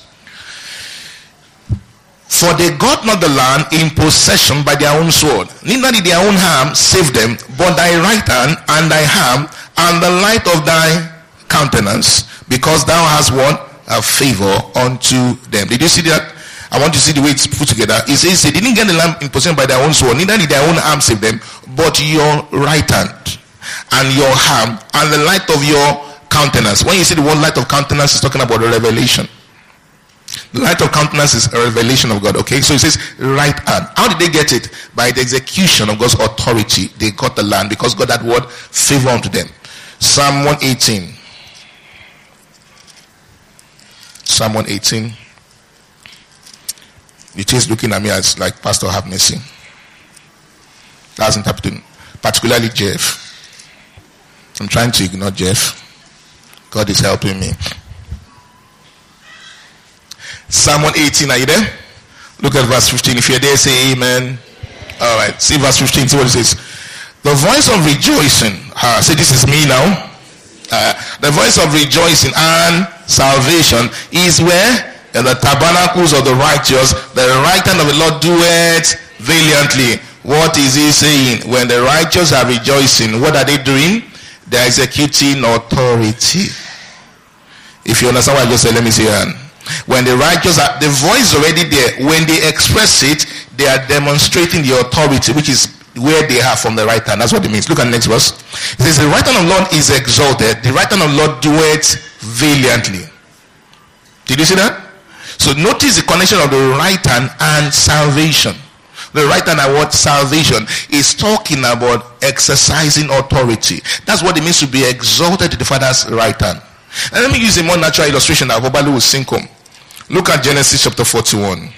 For they got not the land in possession by their own sword, neither did their own arm save them, but thy right hand and thy arm and the light of thy countenance, because thou hast won a favor unto them. Did you see that? I want to see the way it's put together. It says they didn't get the land in possession by their own sword, neither did their own arm save them, but your right hand and your arm and the light of your countenance. When you see the word light of countenance, it's talking about the revelation. The light of countenance is a revelation of God. Okay, so it says right hand. How did they get it? By the execution of God's authority. They got the land because God had word favor unto them. Psalm one eighteen. Psalm one eighteen. The taste looking at me as like, Pastor, have mercy. That's interpreting. Particularly Jeff. I'm trying to ignore Jeff. God is helping me. Psalm one eighteen, are you there? Look at verse fifteen. If you're there, say amen. Alright, see verse fifteen, see what it says. The voice of rejoicing. Uh, say this is me now. Uh, the voice of rejoicing and salvation is where? In the tabernacles of the righteous. The right hand of the Lord doeth valiantly. What is he saying? When the righteous are rejoicing, what are they doing? They are executing authority. If you understand what I just said, let me see your hand. When the righteous are, the voice is already there. When they express it, they are demonstrating the authority, which is where they have from the right hand. That's what it means. Look at the next verse. It says, the right hand of the Lord is exalted. The right hand of the Lord doeth valiantly. Did you see that? So notice the connection of the right hand and salvation. The right hand and what? Salvation is talking about exercising authority. That's what it means to be exalted to the Father's right hand. And let me use a more natural illustration that Obalu will sink home. Look at Genesis chapter forty-one.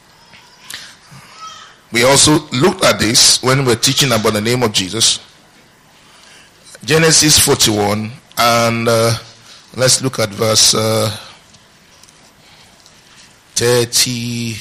We also looked at this when we were teaching about the name of Jesus. Genesis forty-one, and uh, let's look at verse uh, thirty-nine.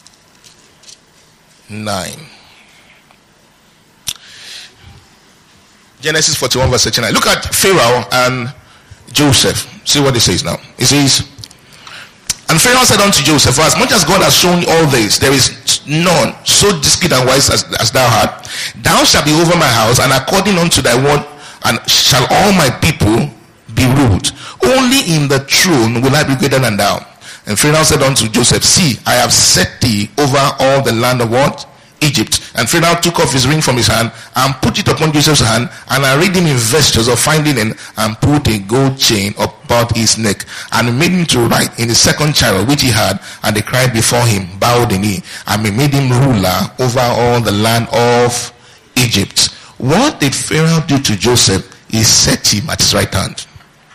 Genesis forty-one verse thirty-nine. Look at Pharaoh and Joseph. See what it says now. It says, and Pharaoh said unto Joseph, as much as God has shown you all this, there is none so discreet and wise as, as thou art. Thou shalt be over my house, and according unto thy word, and shall all my people be ruled. Only in the throne will I be greater than thou. And Pharaoh said unto Joseph, see, I have set thee over all the land of what? Egypt. And Pharaoh took off his ring from his hand and put it upon Joseph's hand, and arrayed him in vestures of fine linen, and put a gold chain about his neck, and made him to ride in the second chariot which he had. And they cried before him, bowed the knee, and he made him ruler over all the land of Egypt. What did Pharaoh do to Joseph? He set him at his right hand.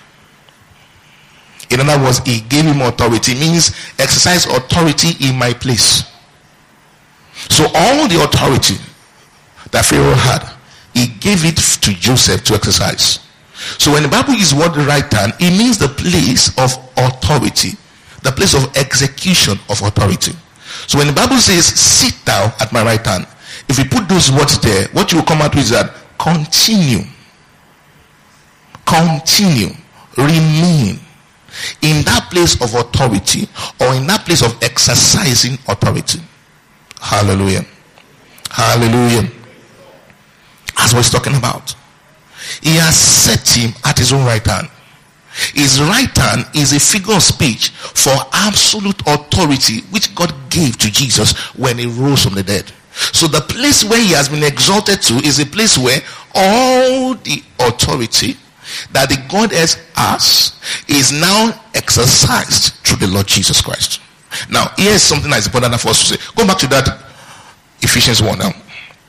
In other words, he gave him authority. It means exercise authority in my place. So all the authority that Pharaoh had, he gave it to Joseph to exercise. So when the Bible uses the word right hand, it means the place of authority, the place of execution of authority. So when the Bible says, sit thou at my right hand, if you put those words there, what you will come out with is that continue, continue, remain in that place of authority, or in that place of exercising authority. Hallelujah. Hallelujah. That's what he's talking about. He has set him at his own right hand. His right hand is a figure of speech for absolute authority which God gave to Jesus when he rose from the dead. So the place where he has been exalted to is a place where all the authority that the Godhead has is now exercised through the Lord Jesus Christ. Now, here's something that is important for us to say. Go back to that Ephesians one now.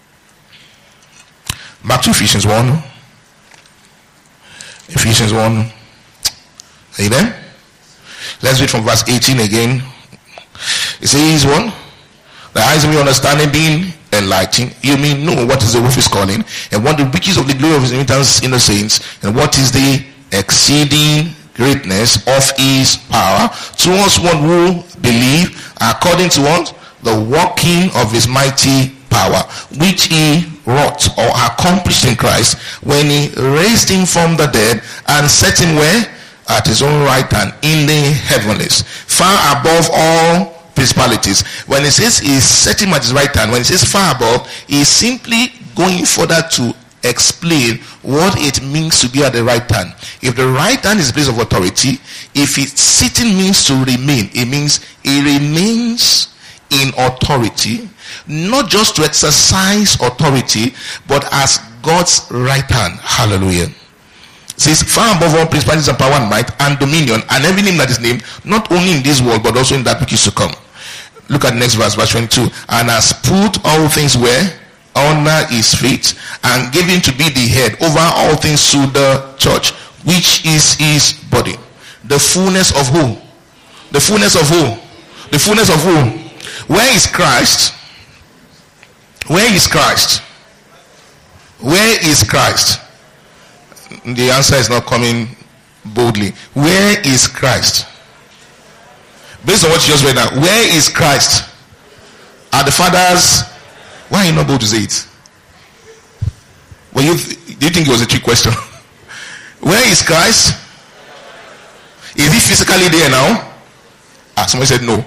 Back to Ephesians one. Ephesians one. Are you there? Let's read from verse eighteen again. It says one. The eyes of your understanding being enlightened, you may know what is the roof is calling, and what the riches of the glory of his inheritance in the saints, and what is the exceeding greatness of his power towards one who believe, according to what? The working of his mighty power, which he wrought or accomplished in Christ when he raised him from the dead and set him where? At his own right hand in the heavenlies, far above all principalities. When it says he set him at his right hand, when it says far above, he is simply going further to explain what it means to be at the right hand. If the right hand is a place of authority, if it's sitting means to remain, it means he remains in authority, not just to exercise authority, but as God's right hand. Hallelujah. It says far above all principalities and power and might and dominion and every name that is named, not only in this world but also in that which is to come. Look at the next verse, verse twenty-two. And has put all things where? Under his feet, and gave him to be the head over all things to the church, which is his body. The fullness of who? The fullness of who? The fullness of who? Where is Christ? Where is Christ? Where is Christ? The answer is not coming boldly. Where is Christ? Based on what you just read now, where is Christ? Are the fathers? Why are you not able to say it? Well, you do you think it was a trick question? Where is Christ? Is he physically there now? Ah, somebody said no.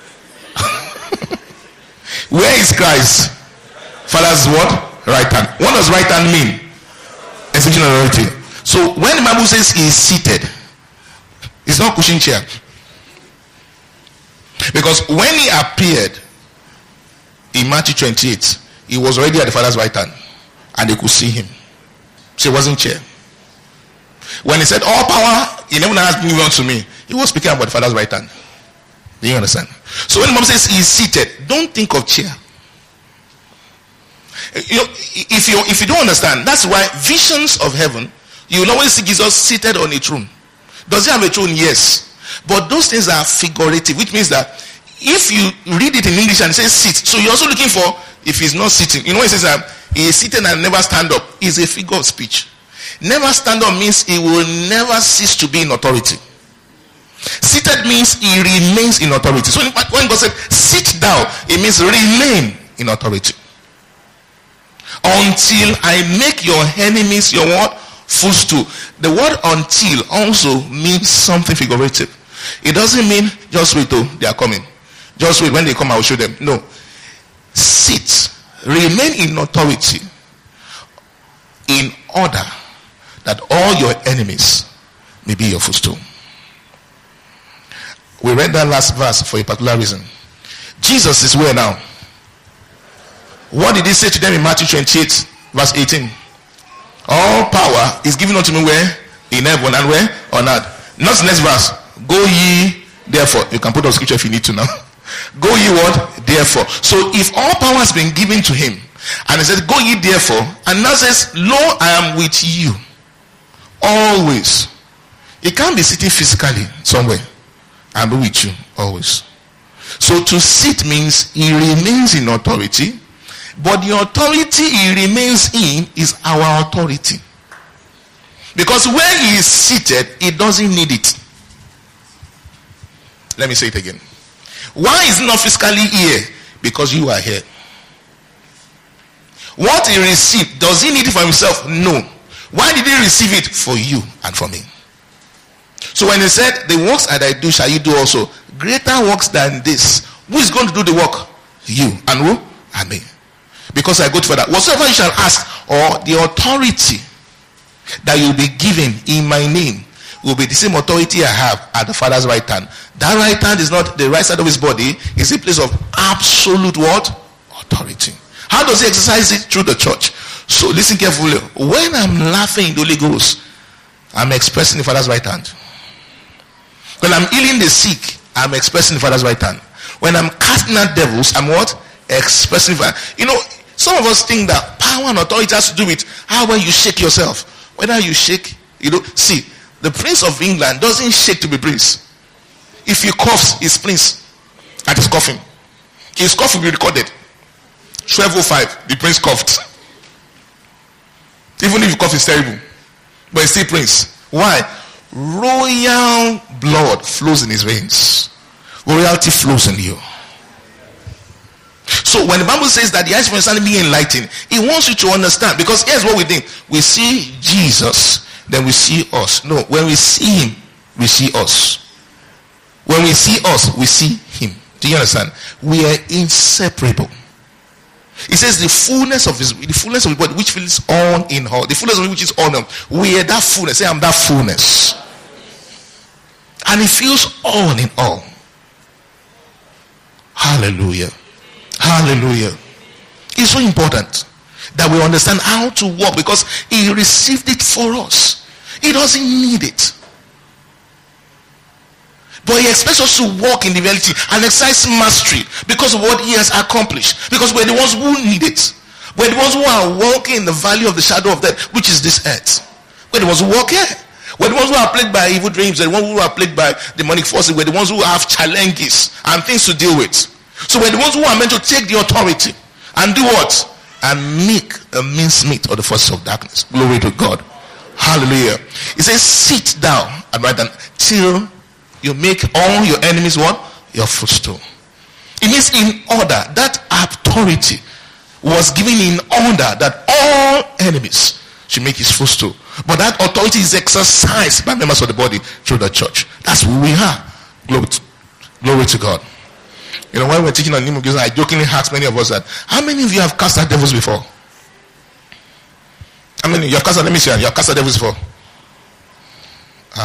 Where is Christ? Father's what? Right hand. What does right hand mean? Execution authority. So when the Bible says he is seated, it's not cushion chair. Because when he appeared in Matthew twenty-eight, he was already at the Father's right hand, and they could see him. So it wasn't chair. When he said all power in heaven and earth given unto me, he was speaking about the Father's right hand. Do you understand? So when the Bible says he is seated, don't think of chair. You know, if you if you don't understand, that's why visions of heaven, you will always see Jesus seated on a throne. Does he have a throne? Yes. But those things are figurative, which means that if you read it in English and it says sit, so you're also looking for if he's not sitting. You know, it says that he is sitting and never stand up. Is a figure of speech. Never stand up means he will never cease to be in authority. Seated means he remains in authority. So when God said sit down, it means remain in authority. Until I make your enemies your what? Footstool. The word until also means something figurative. It doesn't mean just wait till they are coming. Just wait, when they come I will show them. No. Sit. Remain in authority in order that all your enemies may be your footstool. We read that last verse for a particular reason. Jesus is where now? What did he say to them in Matthew twenty-eight verse eighteen? All power is given unto me where? In heaven and where? On earth. Not the next verse. Go ye therefore. You can put up scripture if you need to now. Go ye what? Therefore. So if all power has been given to him, and he says, go ye therefore, and now says, lo, I am with you always. He can't be sitting physically somewhere and be with you always. So to sit means he remains in authority, but the authority he remains in is our authority. Because where he is seated, he doesn't need it. Let me say it again. Why is he not physically here? Because you are here. What he received, does he need it for himself? No. Why did he receive it? For you and for me. So when he said, the works that I do shall you do also. Greater works than this. Who is going to do the work? You. And who? And me. Because I go to that. Whatsoever you shall ask, or the authority that you'll be given in my name will be the same authority I have at the Father's right hand. That right hand is not the right side of his body. It's a place of absolute what? Authority. How does he exercise it? Through the church. So listen carefully. When I'm laughing in the Holy Ghost, I'm expressing the Father's right hand. When I'm healing the sick, I'm expressing the Father's right hand. When I'm casting out devils, I'm what? Expressing the Father. You know, some of us think that power and authority has to do with how well you shake yourself. Whether you shake, you know, see, the Prince of England doesn't shake to be prince. If he coughs, he's prince. At his coughing. His cough will be recorded. twelve oh five, the prince coughed. Even if the cough is terrible. But he's still prince. Why? Royal blood flows in his veins. Royalty flows in you. So when the Bible says that the eyes of understanding being enlightened, it wants you to understand. Because here's what we think. We see Jesus, then we see us. No, when we see him, we see us. When we see us, we see him. Do you understand? We are inseparable. It says the fullness of his, the fullness of his body, which fills all in all. The fullness of it which is all in all. We are that fullness. Say, I'm that fullness. And it fills all in all. Hallelujah. Hallelujah. It's so important that we understand how to walk, because he received it for us. He doesn't need it. But he expects us to walk in the reality and exercise mastery because of what he has accomplished. Because we're the ones who need it. We're the ones who are walking in the valley of the shadow of death, which is this earth. We're the ones who walk here. We're the ones who are plagued by evil dreams. We're the ones who are plagued by demonic forces. We're the ones who have challenges and things to deal with. So we're the ones who are meant to take the authority and do what? And make a mincemeat of the forces of darkness. Glory to God. Hallelujah. It says, sit down and write down till you make all your enemies what? Your footstool. It means in order. That authority was given in order that all enemies should make his footstool. But that authority is exercised by members of the body through the church. That's who we are. Glory to, glory to God. You know, when we're teaching on Nemo, I jokingly asked many of us that, how many of you have cast out devils before? How many? You have cast out, let me see, you have cast out devils before? Uh,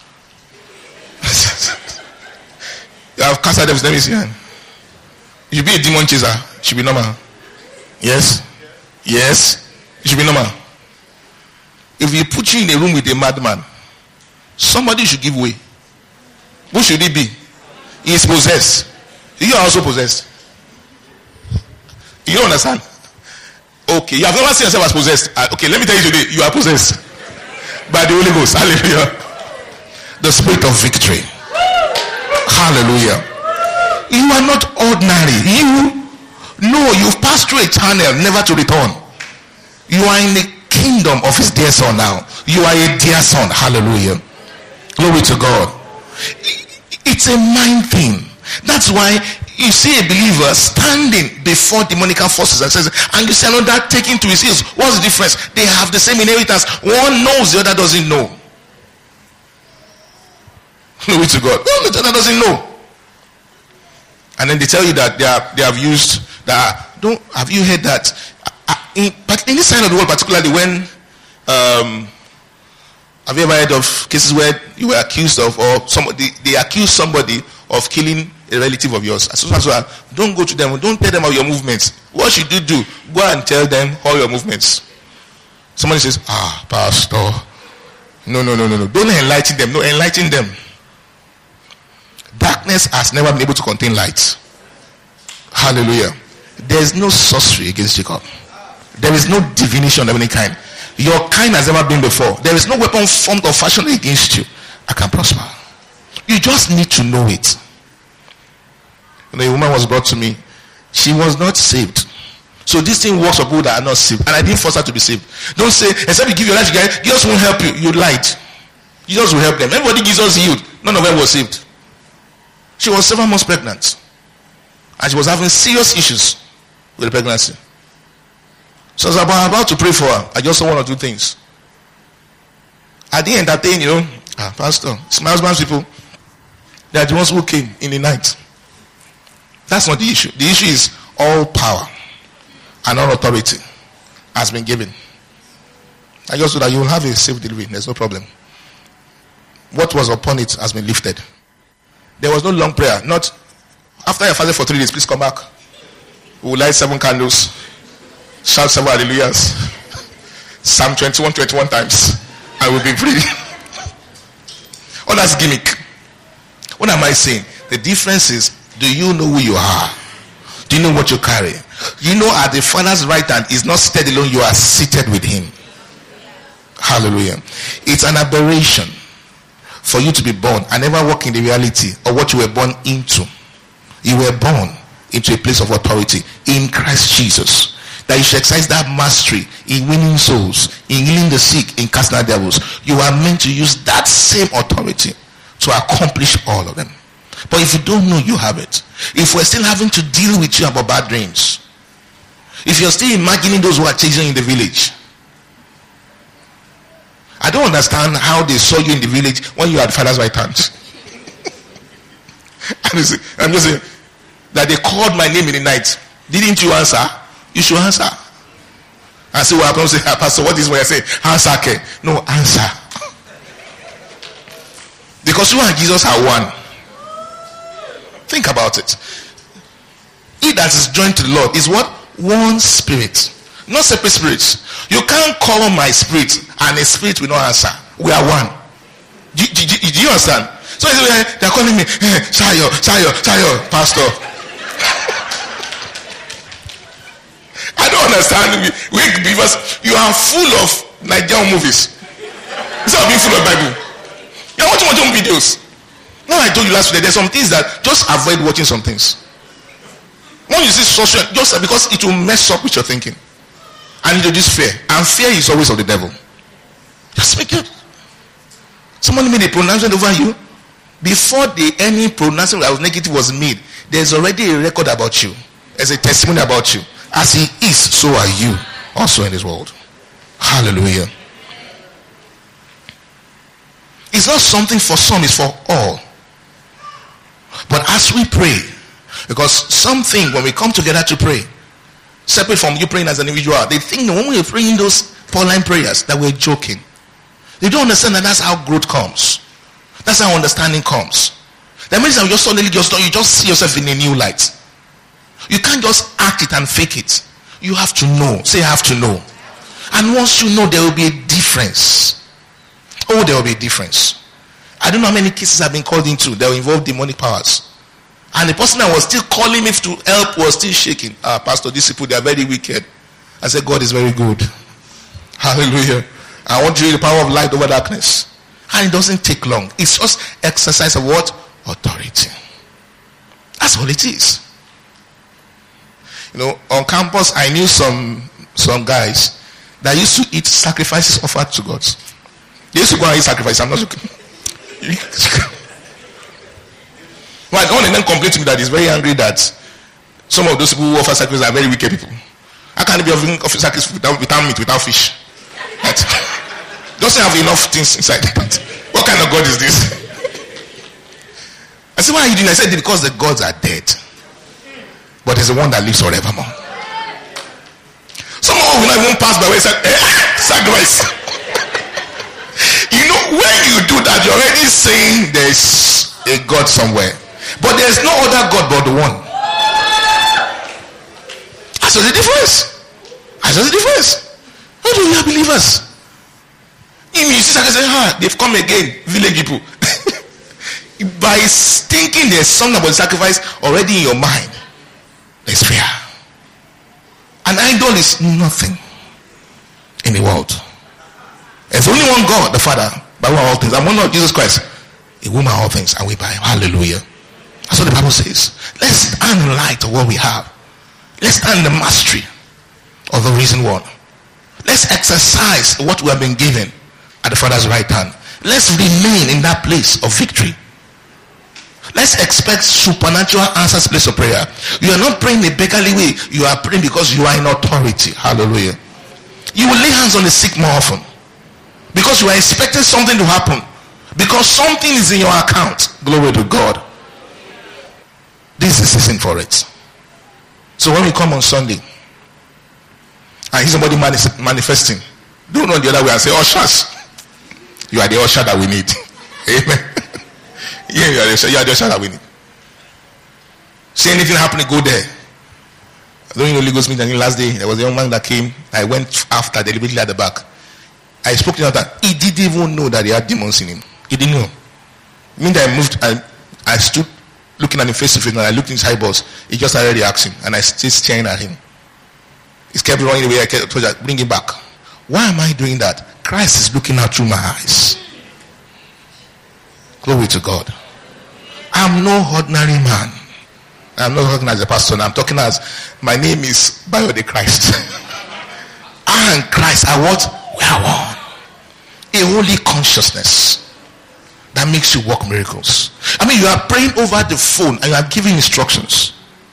you have cast out devils, let me see. You should be a demon chaser. It should be normal. Yes? Yes? It should be normal. If you put you in a room with a madman, somebody should give way. Who should it be? He is possessed. You are also possessed. You understand? Okay, you have never seen yourself as possessed. Uh, okay, let me tell you today, you are possessed by the Holy Ghost. Hallelujah. The spirit of victory. Hallelujah. You are not ordinary. You know you've passed through a channel never to return. You are in the kingdom of his dear son now. You are a dear son. Hallelujah. Glory to God. It's a mind thing. That's why you see a believer standing before demonical forces and says, and you see another taking to his heels. What's the difference? They have the same inheritance. One knows, the other doesn't know. Glory to God. Well, the other doesn't know. And then they tell you that they are they have used that. Don't have you heard that? In, but in this side of the world, particularly when um, have you ever heard of cases where you were accused of, or somebody they accuse somebody of killing a relative of yours? As soon as you are, don't go to them, don't tell them all your movements. What should you do? Go and tell them all your movements. Somebody says, ah, pastor, no, no, no, no, no. Don't enlighten them. No, enlighten them. Darkness has never been able to contain light. Hallelujah. There is no sorcery against Jacob. There is no divination of any kind. Your kind has never been before. There is no weapon formed or fashioned against you that can prosper. You just need to know it. You know, a woman was brought to me. She was not saved. So this thing works for people that are not saved. And I didn't force her to be saved. Don't say, except you give your life to God, Jesus won't help you. You lied. Jesus will help them. Everybody Jesus healed. None of them was saved. She was seven months pregnant. And she was having serious issues with the pregnancy. So as I was about to pray for her, I just saw one or two things. I didn't entertain, you know. Ah, pastor, it's my husband's people. They are the ones who came in the night. That's not the issue. The issue is all power and all authority has been given. I just so that you will have a safe delivery. There's no problem. What was upon it has been lifted. There was no long prayer. Not after you fasted for three days, please come back. We will light seven candles. Shout seven hallelujahs. Psalm twenty-one, twenty-one times. I will be free. Oh, that's gimmick. What am I saying? The difference is, do you know who you are? Do you know what you carry? You know at the Father's right hand is not seated alone, you are seated with him. Hallelujah. It's an aberration for you to be born and never walk in the reality of what you were born into. You were born into a place of authority in Christ Jesus. That you should exercise that mastery in winning souls, in healing the sick, in casting out devils. You are meant to use that same authority to accomplish all of them. But if you don't know you have it, if we're still having to deal with you about bad dreams, if you're still imagining those who are chasing you in the village, I don't understand how they saw you in the village when you had Father's right hand. I'm just saying that they called my name in the night. Didn't you answer? You should answer. I say, well, I say, Pastor, what is what I say? Answer, okay. No, answer. Because you and Jesus are one. Think about it. He that is joined to the Lord is what? One spirit. Not separate spirits. You can't call my spirit and a spirit will not answer. We are one. Do, do, do, do you understand? So they're calling me, hey, Shayo, Shayo, Shayo, Pastor. I don't understand. We believers, you are full of Nigerian movies. Instead of being full of Bible. You're watching watching videos. No, I told you last week, there's some things that just avoid watching some things. When you see social, just because it will mess up with your thinking and introduce fear, and fear is always of the devil. Just make it. Somebody made a pronouncement over you. Before the any pronouncement that was negative was made, there's already a record about you. There's a testimony about you. As he is, so are you also in this world. Hallelujah. It's not something for some, it's for all. But as we pray, because something when we come together to pray, separate from you praying as an individual, they think that when we're praying those Pauline prayers that we're joking. They don't understand that that's how growth comes. That's how understanding comes. That means that you just suddenly just you just see yourself in a new light. You can't just act it and fake it. You have to know. Say I have to know. And once you know, there will be a difference. Oh, there will be a difference. I don't know how many cases I've been called into that will involve demonic powers. And the person that was still calling me to help was still shaking. Ah, Pastor, these people, they are very wicked. I said, God is very good. Hallelujah. I want to use the power of light over darkness. And it doesn't take long. It's just exercise of what? Authority. That's all it is. You know, on campus, I knew some some guys that used to eat sacrifices offered to God. They used to go and eat sacrifices. I'm not joking. Well, I want to then complain to me that he's very angry that some of those people who offer sacrifices are very wicked people. How can they be offering sacrifices without, without meat, without fish? That doesn't have enough things inside. What kind of God is this? I said, why are you doing? I said, because the gods are dead. But it's the one that lives forevermore. Some of you not even pass by where he said, eh, sacrifice. You know, when you do that, you're already saying there's a God somewhere. But there's no other God but the one. That's the difference. That's the difference. How do we are believers? You see, I can say, ah, they've come again, village people. By thinking there's something about sacrifice already in your mind, there's fear. An idol is nothing in the world. There's only one God, the Father, by one all things, and one Lord Jesus Christ, in whom are all things, and we by him. Hallelujah. That's what the Bible says. Let's stand in light of what we have. Let's stand in the mastery of the risen one. Let's exercise what we have been given at the Father's right hand. Let's remain in that place of victory. Let's expect supernatural answers, place of prayer. You are not praying a beggarly way. You are praying because you are in authority. Hallelujah. You will lay hands on the sick more often because you are expecting something to happen, because something is in your account. Glory to God. This is the season for it. So when we come on Sunday and hear somebody manifesting, don't run the other way and say, ushers, you are the usher that we need. Amen. Yeah, you are the, you are the usher that we need. See anything happening, go there. I don't know Holy Ghost meeting. Last day there was a young man that came. I went after deliberately at the back. I spoke to him that he didn't even know that he had demons in him. He didn't know. I mean that I moved, I, I stood looking at him face to face, and I looked in his eyeballs. He just started reacting, and I stayed staring at him. He kept running away. I kept told bring him back. Why am I doing that? Christ is looking out through my eyes. Glory to God. I'm no ordinary man. I'm not talking as a pastor. I'm talking as my name is Bio de Christ. I and Christ are what? We are one. A holy consciousness that makes you work miracles. I mean, you are praying over the phone and you are giving instructions.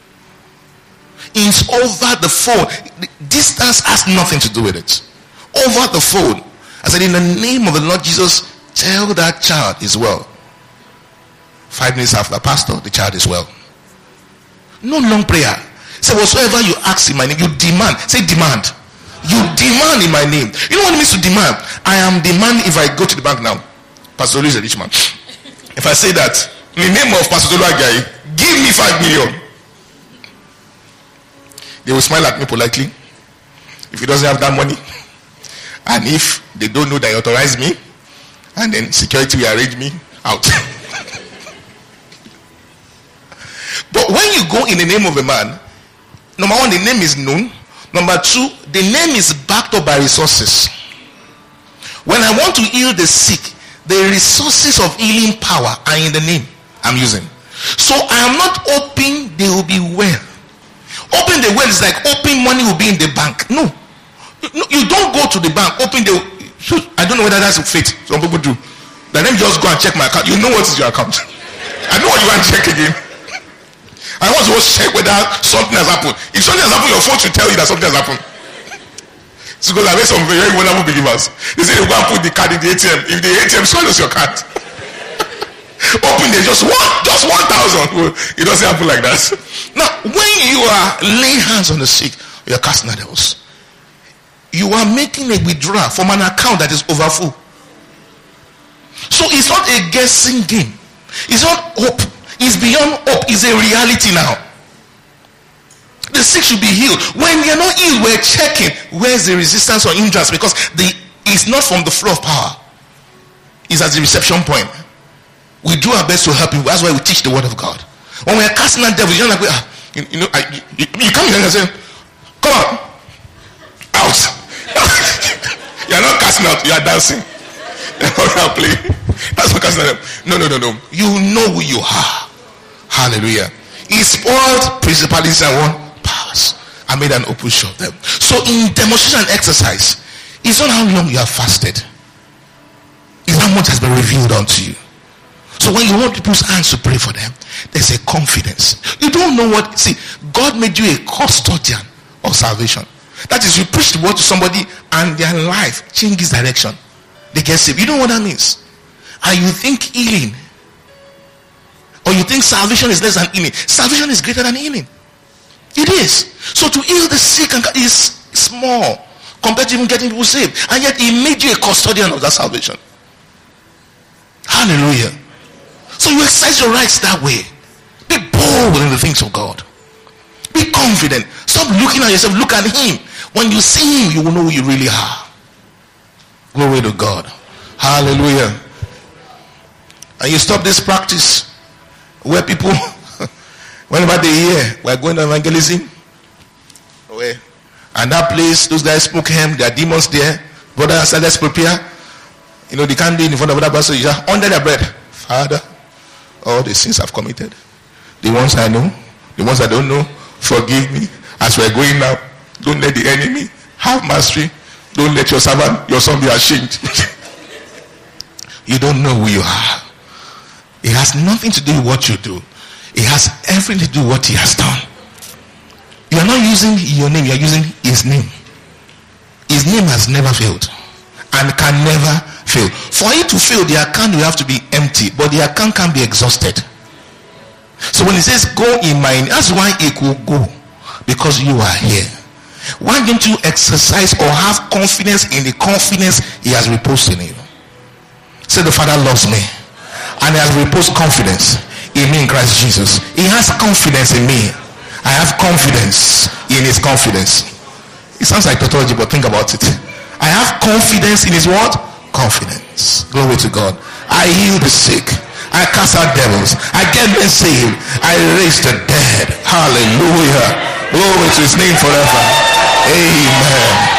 It's over the phone. The distance has nothing to do with it. Over the phone. I said, in the name of the Lord Jesus, tell that child is well. Five minutes after, pastor, the child is well. No long prayer. Say, whatsoever you ask in my name, you demand. Say demand. You demand in my name. You know what it means to demand? I am demanding if I go to the bank now. Pastor Olu is a rich man. If I say that, in the name of Pastor Olu Ajayi, give me five million. They will smile at me politely. If he doesn't have that money. And if they don't know that he authorized me, and then security will arrange me out. But when you go in the name of a man, number one, the name is known. Number two, the name is backed up by resources. When I want to heal the sick, the resources of healing power are in the name I'm using. So I am not hoping they will be well. Open the well is like open money will be in the bank. No. No, you don't go to the bank, open the, I don't know whether that's a faith. Some people do. Then let me just go and check my account. You know what is your account. I know what you want to check again. I want to go check whether something has happened. If something has happened, your phone should tell you that something has happened. It's because I met some very wonderful believers. They say you go and put the card in the A T M. If the A T M swallows your card, open there just one, just one thousand. It doesn't happen like that. Now, when you are laying hands on the sick, you're casting out devils. You are making a withdrawal from an account that is overfull. So it's not a guessing game. It's not hope. It's beyond hope. It's a reality now. The sick should be healed. When you're not healed, we're checking where's the resistance or hindrance, because the it's not from the flow of power. It's at the reception point. We do our best to help you. That's why we teach the word of God. When we're casting out devils, you're like, ah, you, you know, I, you, you come here and say, come on, out. You're not casting out, you are dancing. You're not playing. That's what casting out. No, no, no, no. You know who you are. Hallelujah. He spoiled principalities and what? Powers. I made an open show of them. So in demonstration and exercise, it's not how long you have fasted. It's how much has been revealed unto you. So when you want people's hands to pray for them, there's a confidence. You don't know what, see, God made you a custodian of salvation. That is, you preach the word to somebody and their life changes direction. They get saved. You know what that means? And you think healing, or you think salvation is less than healing. Salvation is greater than healing. It is. So to heal the sick is small compared to even getting people saved. And yet he made you a custodian of that salvation. Hallelujah. So you exercise your rights that way. Be bold in the things of God. Be confident. Stop looking at yourself. Look at him. When you see him, you will know who you really are. Glory to God. Hallelujah. And you stop this practice where people, whenever they hear we're going to evangelism, and that place, those guys smoke him, there are demons there. Brother said, let's prepare. You know, they can't be in front of other person. You just under their bread. Father, all the sins I've committed, the ones I know, the ones I don't know, forgive me. As we're going now, don't let the enemy have mastery. Don't let your servant, your son be ashamed. You don't know who you are. It has nothing to do with what you do. It has everything to do with what he has done. You are not using your name, you are using his name. His name has never failed and can never fail. For it to fail, the account will have to be empty, but the account can be exhausted. So when he says go in my name, that's why it will go, because you are here. Why don't you exercise or have confidence in the confidence he has reposed in you? Say, the Father loves me and he has reposed confidence in me in Christ Jesus. He has confidence in me. I have confidence in his confidence. It sounds like tautology, but think about it. I have confidence in his what? Confidence. Glory to God. I heal the sick. I cast out devils. I get men saved. I raise the dead. Hallelujah. Glory to his name forever. Amen.